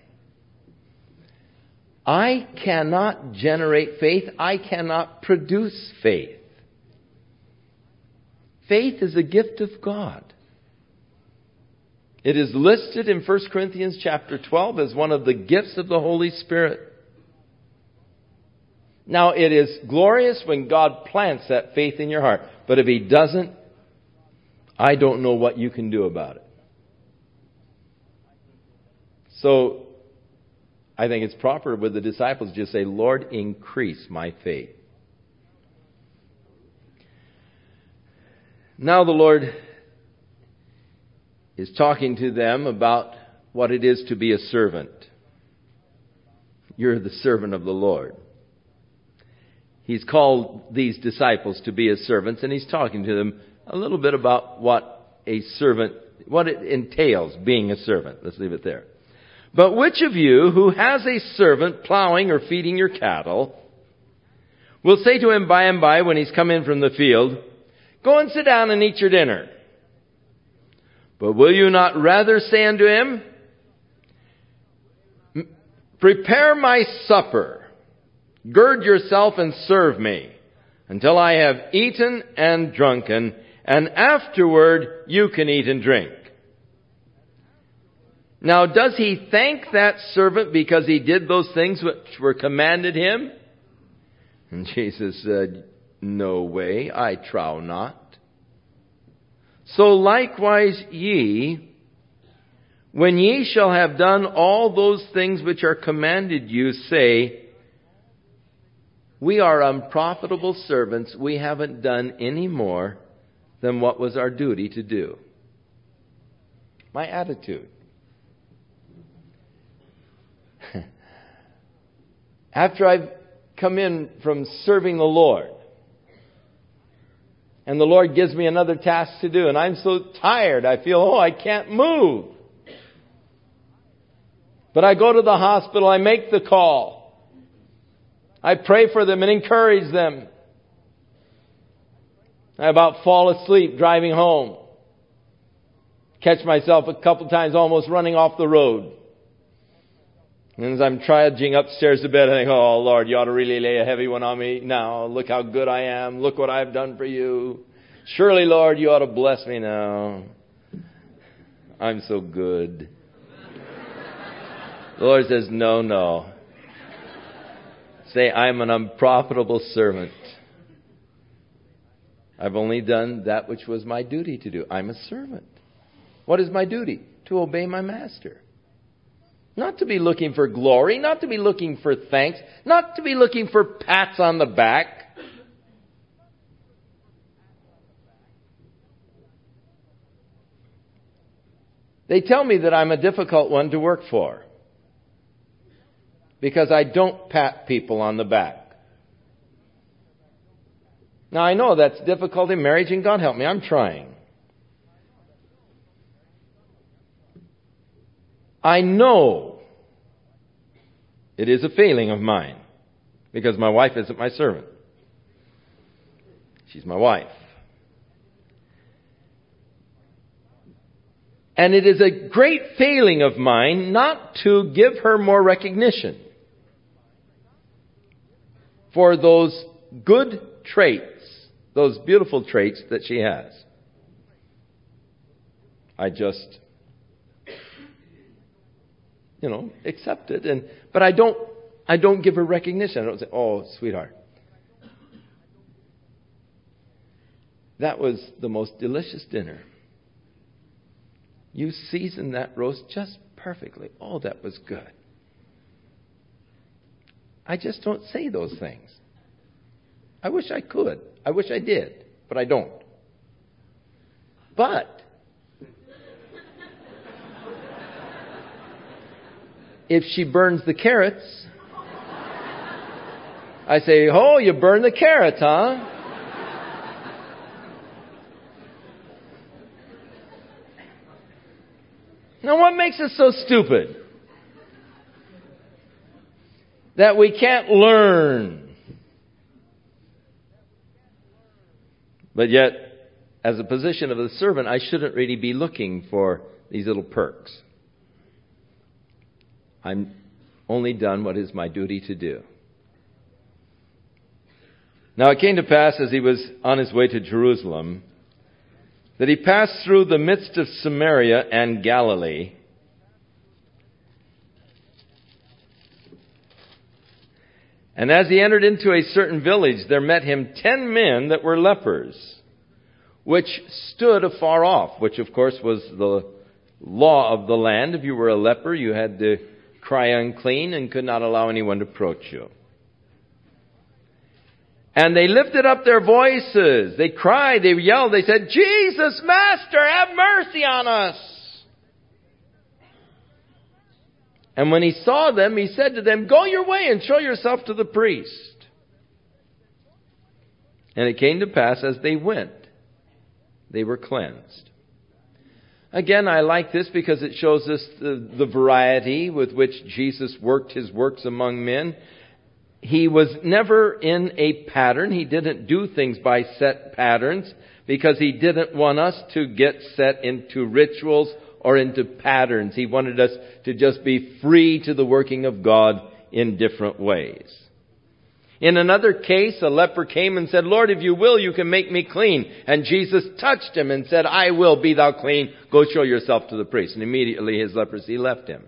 I cannot generate faith. I cannot produce faith. Faith is a gift of God. It is listed in 1 Corinthians chapter 12 as one of the gifts of the Holy Spirit. Now, it is glorious when God plants that faith in your heart. But if He doesn't, I don't know what you can do about it. So, I think it's proper with the disciples to just say, Lord, increase my faith. Now the Lord is talking to them about what it is to be a servant. You're the servant of the Lord. He's called these disciples to be His servants, and He's talking to them a little bit about what it entails being a servant. Let's leave it there. But which of you who has a servant plowing or feeding your cattle will say to him by and by when he's come in from the field, go and sit down and eat your dinner? But will you not rather say unto him, prepare my supper, gird yourself and serve me, until I have eaten and drunken, and afterward you can eat and drink. Now, does he thank that servant because he did those things which were commanded him? And Jesus said, no way, I trow not. So likewise ye, when ye shall have done all those things which are commanded you, say, we are unprofitable servants, we haven't done any more than what was our duty to do. My attitude. After I've come in from serving the Lord, and the Lord gives me another task to do, and I'm so tired, I feel, I can't move. But I go to the hospital, I make the call. I pray for them and encourage them. I about fall asleep driving home. Catch myself a couple times almost running off the road. And as I'm trudging upstairs to bed, I think, oh, Lord, you ought to really lay a heavy one on me now. Look how good I am. Look what I've done for you. Surely, Lord, you ought to bless me now. I'm so good. The Lord says, no. Say, I'm an unprofitable servant. I've only done that which was my duty to do. I'm a servant. What is my duty? To obey my master. Not to be looking for glory, not to be looking for thanks, not to be looking for pats on the back. They tell me that I'm a difficult one to work for because I don't pat people on the back. Now I know that's difficult in marriage, and God help me, I'm trying. I know it is a failing of mine because my wife isn't my servant. She's my wife. And it is a great failing of mine not to give her more recognition for those good traits, those beautiful traits that she has. I just, accept it. But I don't give her recognition. I don't say, "Oh, sweetheart, that was the most delicious dinner. You seasoned that roast just perfectly. Oh, that was good." I just don't say those things. I wish I could. I wish I did, but I don't. But if she burns the carrots, I say, "Oh, you burned the carrots, huh?" Now, what makes us so stupid that we can't learn? But yet, as a position of the servant, I shouldn't really be looking for these little perks. I'm only done what is my duty to do. Now it came to pass, as he was on his way to Jerusalem, that he passed through the midst of Samaria and Galilee. And as he entered into a certain village, there met him 10 men that were lepers, which stood afar off, which of course was the law of the land. If you were a leper, you had to cry unclean and could not allow anyone to approach you. And they lifted up their voices. They cried, they yelled, they said, "Jesus, Master, have mercy on us." And when he saw them, he said to them, "Go your way and show yourself to the priest." And it came to pass, as they went, they were cleansed. Again, I like this because it shows us the variety with which Jesus worked his works among men. He was never in a pattern. He didn't do things by set patterns because he didn't want us to get set into rituals or into patterns. He wanted us to just be free to the working of God in different ways. In another case, a leper came and said, "Lord, if you will, you can make me clean." And Jesus touched him and said, "I will, be thou clean. Go show yourself to the priest." And immediately his leprosy left him.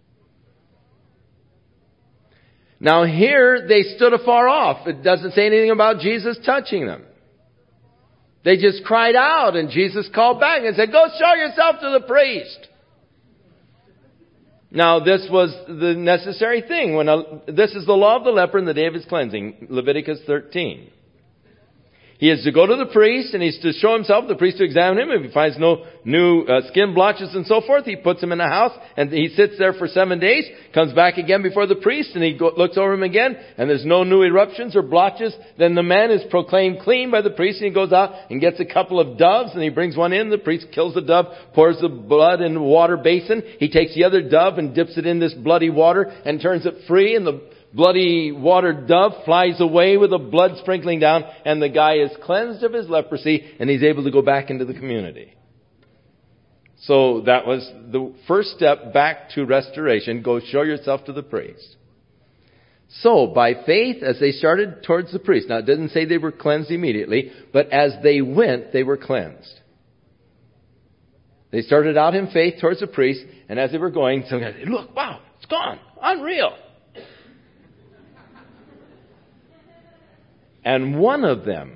Now here, they stood afar off. It doesn't say anything about Jesus touching them. They just cried out, and Jesus called back and said, "Go show yourself to the priest." Now this was the necessary thing. This is the law of the leper in the day of his cleansing, Leviticus 13. He is to go to the priest and he's to show himself, the priest to examine him. If he finds no new skin blotches and so forth, he puts him in a house and he sits there for 7 days, comes back again before the priest and he looks over him again and there's no new eruptions or blotches. Then the man is proclaimed clean by the priest and he goes out and gets a couple of doves and he brings one in. The priest kills the dove, pours the blood in a water basin. He takes the other dove and dips it in this bloody water and turns it free, and the bloody watered dove flies away with the blood sprinkling down, and the guy is cleansed of his leprosy, and he's able to go back into the community. So that was the first step back to restoration. Go show yourself to the priest. So by faith, as they started towards the priest, now it doesn't say they were cleansed immediately, but as they went, they were cleansed. They started out in faith towards the priest, and as they were going, some guys said, "Look, wow, it's gone. Unreal." And one of them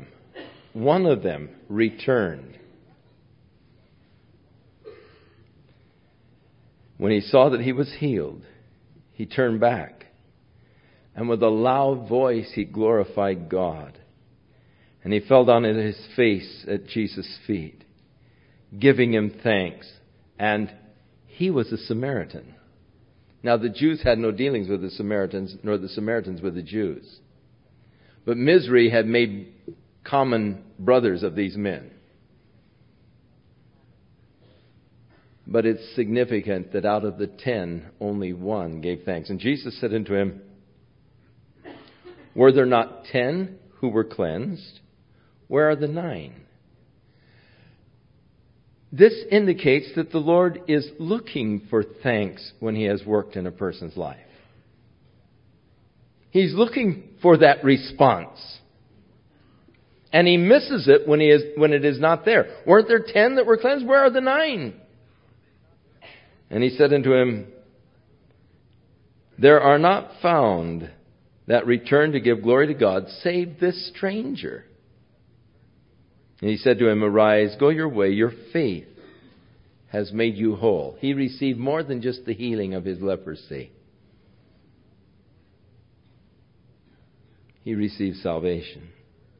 returned. When he saw that he was healed, he turned back. And with a loud voice, he glorified God. And he fell down on his face at Jesus' feet, giving him thanks. And he was a Samaritan. Now the Jews had no dealings with the Samaritans, nor the Samaritans with the Jews. But misery had made common brothers of these men. But it's significant that out of the 10, only one gave thanks. And Jesus said unto him, "Were there not 10 who were cleansed? Where are the 9? this indicates that the Lord is looking for thanks when He has worked in a person's life. He's looking for that response. And He misses it when it is not there. Weren't there 10 that were cleansed? Where are the 9? And He said unto him, there are not found that return to give glory to God, save this stranger. And He said to him, arise, go your way, your faith has made you whole. He received more than just the healing of his leprosy. He received salvation.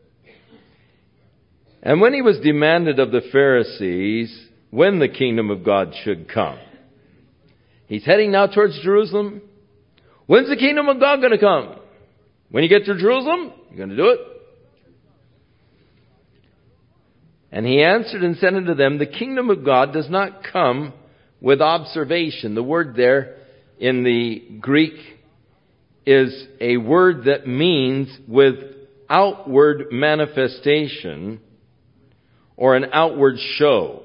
And when He was demanded of the Pharisees when the kingdom of God should come, He's heading now towards Jerusalem. When's the kingdom of God going to come? When you get to Jerusalem, you're going to do it. And He answered and said unto them, the kingdom of God does not come with observation. The word there in the Greek is a word that means with outward manifestation or an outward show.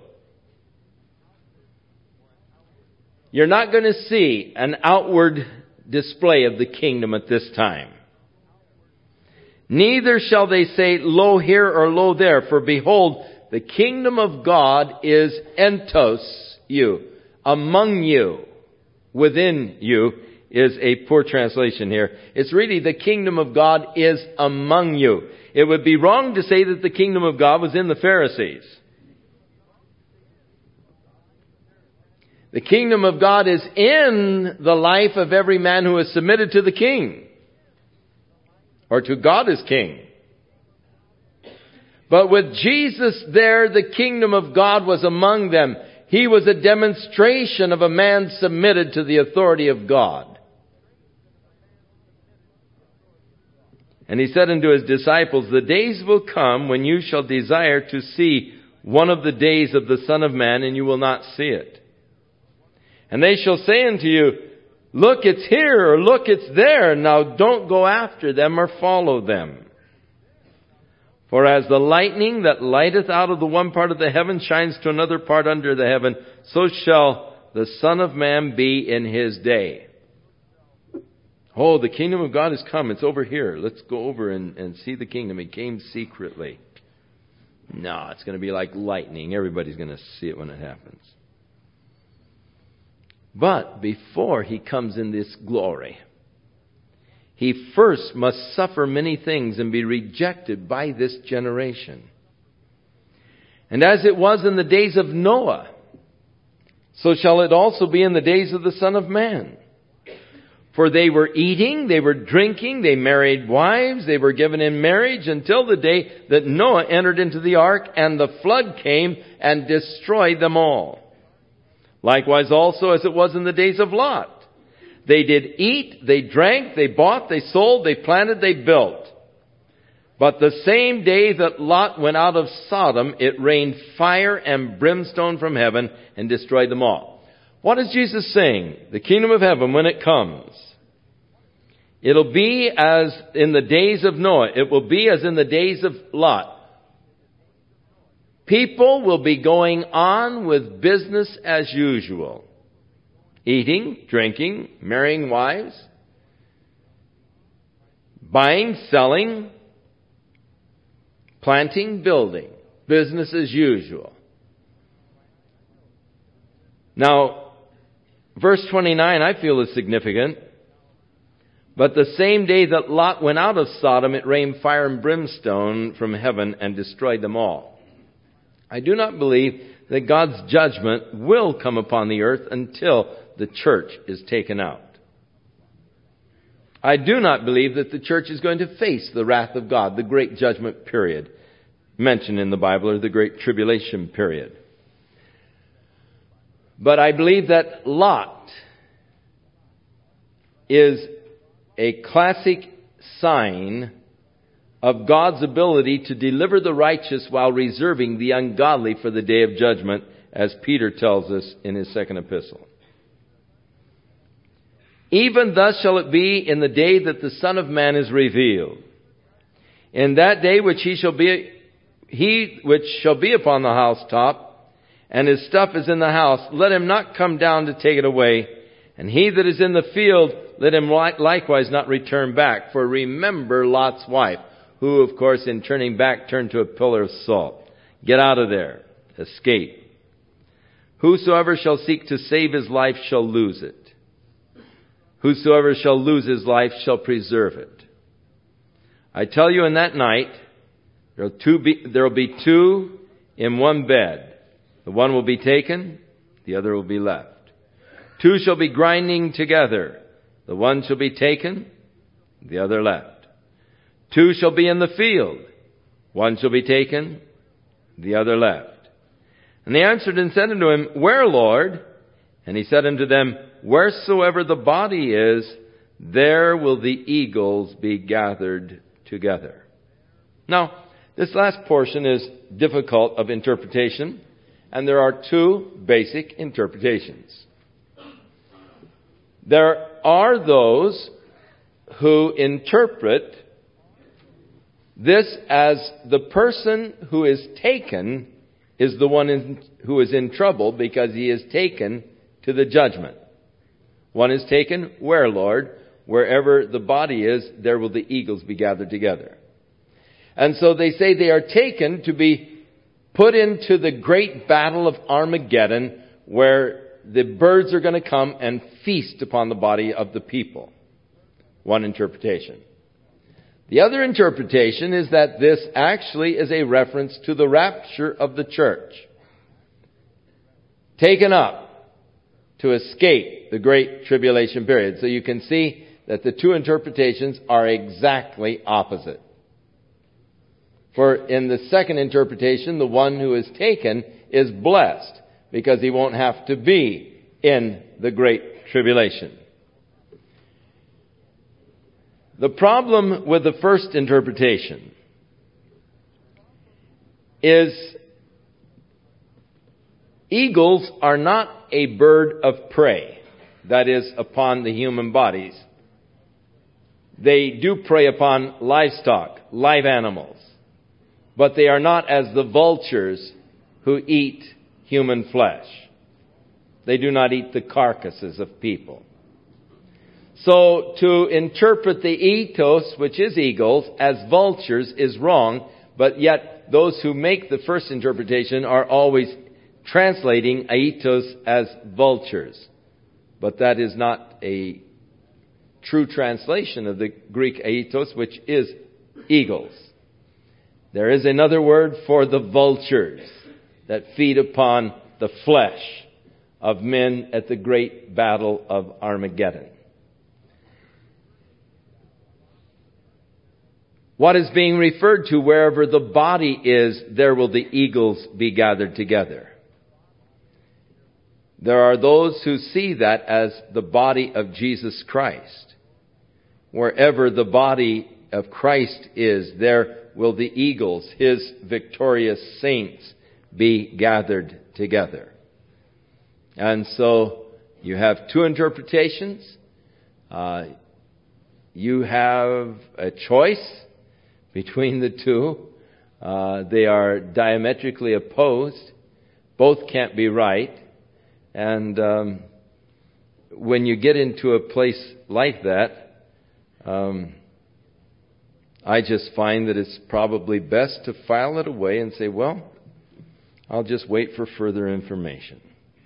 You're not going to see an outward display of the kingdom at this time. Neither shall they say, lo here or lo there, for behold, the kingdom of God is entos you, among you, within you, is a poor translation here. It's really the kingdom of God is among you. It would be wrong to say that the kingdom of God was in the Pharisees. The kingdom of God is in the life of every man who is submitted to the king, or to God as king. But with Jesus there, the kingdom of God was among them. He was a demonstration of a man submitted to the authority of God. And He said unto His disciples, the days will come when you shall desire to see one of the days of the Son of Man, and you will not see it. And they shall say unto you, look, it's here, or look, it's there. Now don't go after them or follow them. For as the lightning that lighteth out of the one part of the heaven shines to another part under the heaven, so shall the Son of Man be in His day. Oh, the kingdom of God has come. It's over here. Let's go over and see the kingdom. It came secretly. No, it's going to be like lightning. Everybody's going to see it when it happens. But before He comes in this glory, He first must suffer many things and be rejected by this generation. And as it was in the days of Noah, so shall it also be in the days of the Son of Man. For they were eating, they were drinking, they married wives, they were given in marriage until the day that Noah entered into the ark, and the flood came and destroyed them all. Likewise also as it was in the days of Lot. They did eat, they drank, they bought, they sold, they planted, they built. But the same day that Lot went out of Sodom, it rained fire and brimstone from heaven and destroyed them all. What is Jesus saying? The kingdom of heaven, when it comes, it'll be as in the days of Noah. It will be as in the days of Lot. People will be going on with business as usual. Eating, drinking, marrying wives, buying, selling, planting, building. Business as usual. Now, verse 29 I feel is significant. But the same day that Lot went out of Sodom, it rained fire and brimstone from heaven and destroyed them all. I do not believe that God's judgment will come upon the earth until the church is taken out. I do not believe that the church is going to face the wrath of God, the great judgment period mentioned in the Bible, or the great tribulation period. But I believe that Lot is a classic sign of God's ability to deliver the righteous while reserving the ungodly for the day of judgment, as Peter tells us in his second epistle. Even thus shall it be in the day that the Son of Man is revealed. In that day he which shall be upon the housetop, and his stuff is in the house, let him not come down to take it away. And he that is in the field, let him likewise not return back. For remember Lot's wife, who, of course, in turning back, turned to a pillar of salt. Get out of there. Escape. Whosoever shall seek to save his life shall lose it. Whosoever shall lose his life shall preserve it. I tell you, in that night, there will be two in one bed. The one will be taken, the other will be left. Two shall be grinding together. The one shall be taken, the other left. Two shall be in the field. One shall be taken, the other left. And they answered and said unto him, Where, Lord? And he said unto them, Wheresoever the body is, there will the eagles be gathered together. Now, this last portion is difficult of interpretation, and there are two basic interpretations. There are those who interpret this as the person who is taken is the one who is in trouble because he is taken to the judgment. One is taken, where, Lord? Wherever the body is, there will the eagles be gathered together. And so they say they are taken to be put into the great battle of Armageddon, where the birds are going to come and feast upon the body of the people. One interpretation. The other interpretation is that this actually is a reference to the rapture of the church. Taken up to escape the great tribulation period. So you can see that the two interpretations are exactly opposite. For in the second interpretation, the one who is taken is blessed because he won't have to be in the great tribulation. The problem with the first interpretation is eagles are not a bird of prey, that is, upon the human bodies. They do prey upon livestock, live animals, but they are not as the vultures who eat human flesh. They do not eat the carcasses of people. So to interpret the ethos, which is eagles, as vultures is wrong, but yet those who make the first interpretation are always translating ethos as vultures. But that is not a true translation of the Greek ethos, which is eagles. There is another word for the vultures that feed upon the flesh of men at the great battle of Armageddon. What is being referred to, wherever the body is, there will the eagles be gathered together. There are those who see that as the body of Jesus Christ. Wherever the body of Christ is, there will the eagles, his victorious saints, be gathered together. And so you have two interpretations. You have a choice between the two. They are diametrically opposed. Both can't be right. And when you get into a place like that, I just find that it's probably best to file it away and say, well, I'll just wait for further information.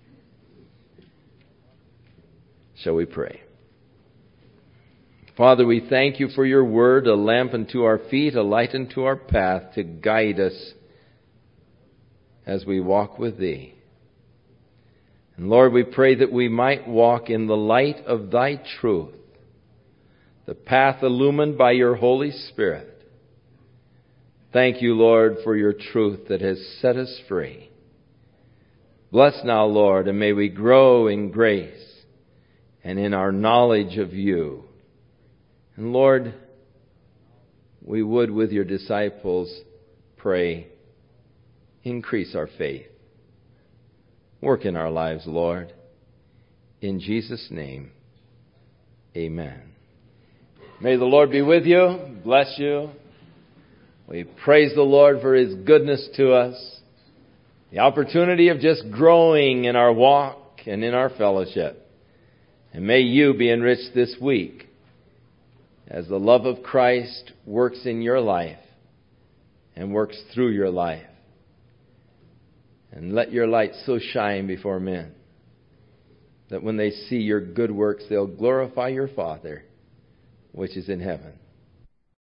Shall we pray? Father, we thank you for your word, a lamp unto our feet, a light unto our path, to guide us as we walk with thee. And Lord, we pray that we might walk in the light of thy truth, the path illumined by your Holy Spirit. Thank you, Lord, for your truth that has set us free. Bless now, Lord, and may we grow in grace and in our knowledge of you. And Lord, we would with your disciples pray, increase our faith. Work in our lives, Lord. In Jesus' name, amen. May the Lord be with you, bless you. We praise the Lord for his goodness to us. The opportunity of just growing in our walk and in our fellowship. And may you be enriched this week as the love of Christ works in your life and works through your life. And let your light so shine before men that when they see your good works, they'll glorify your Father, which is in heaven.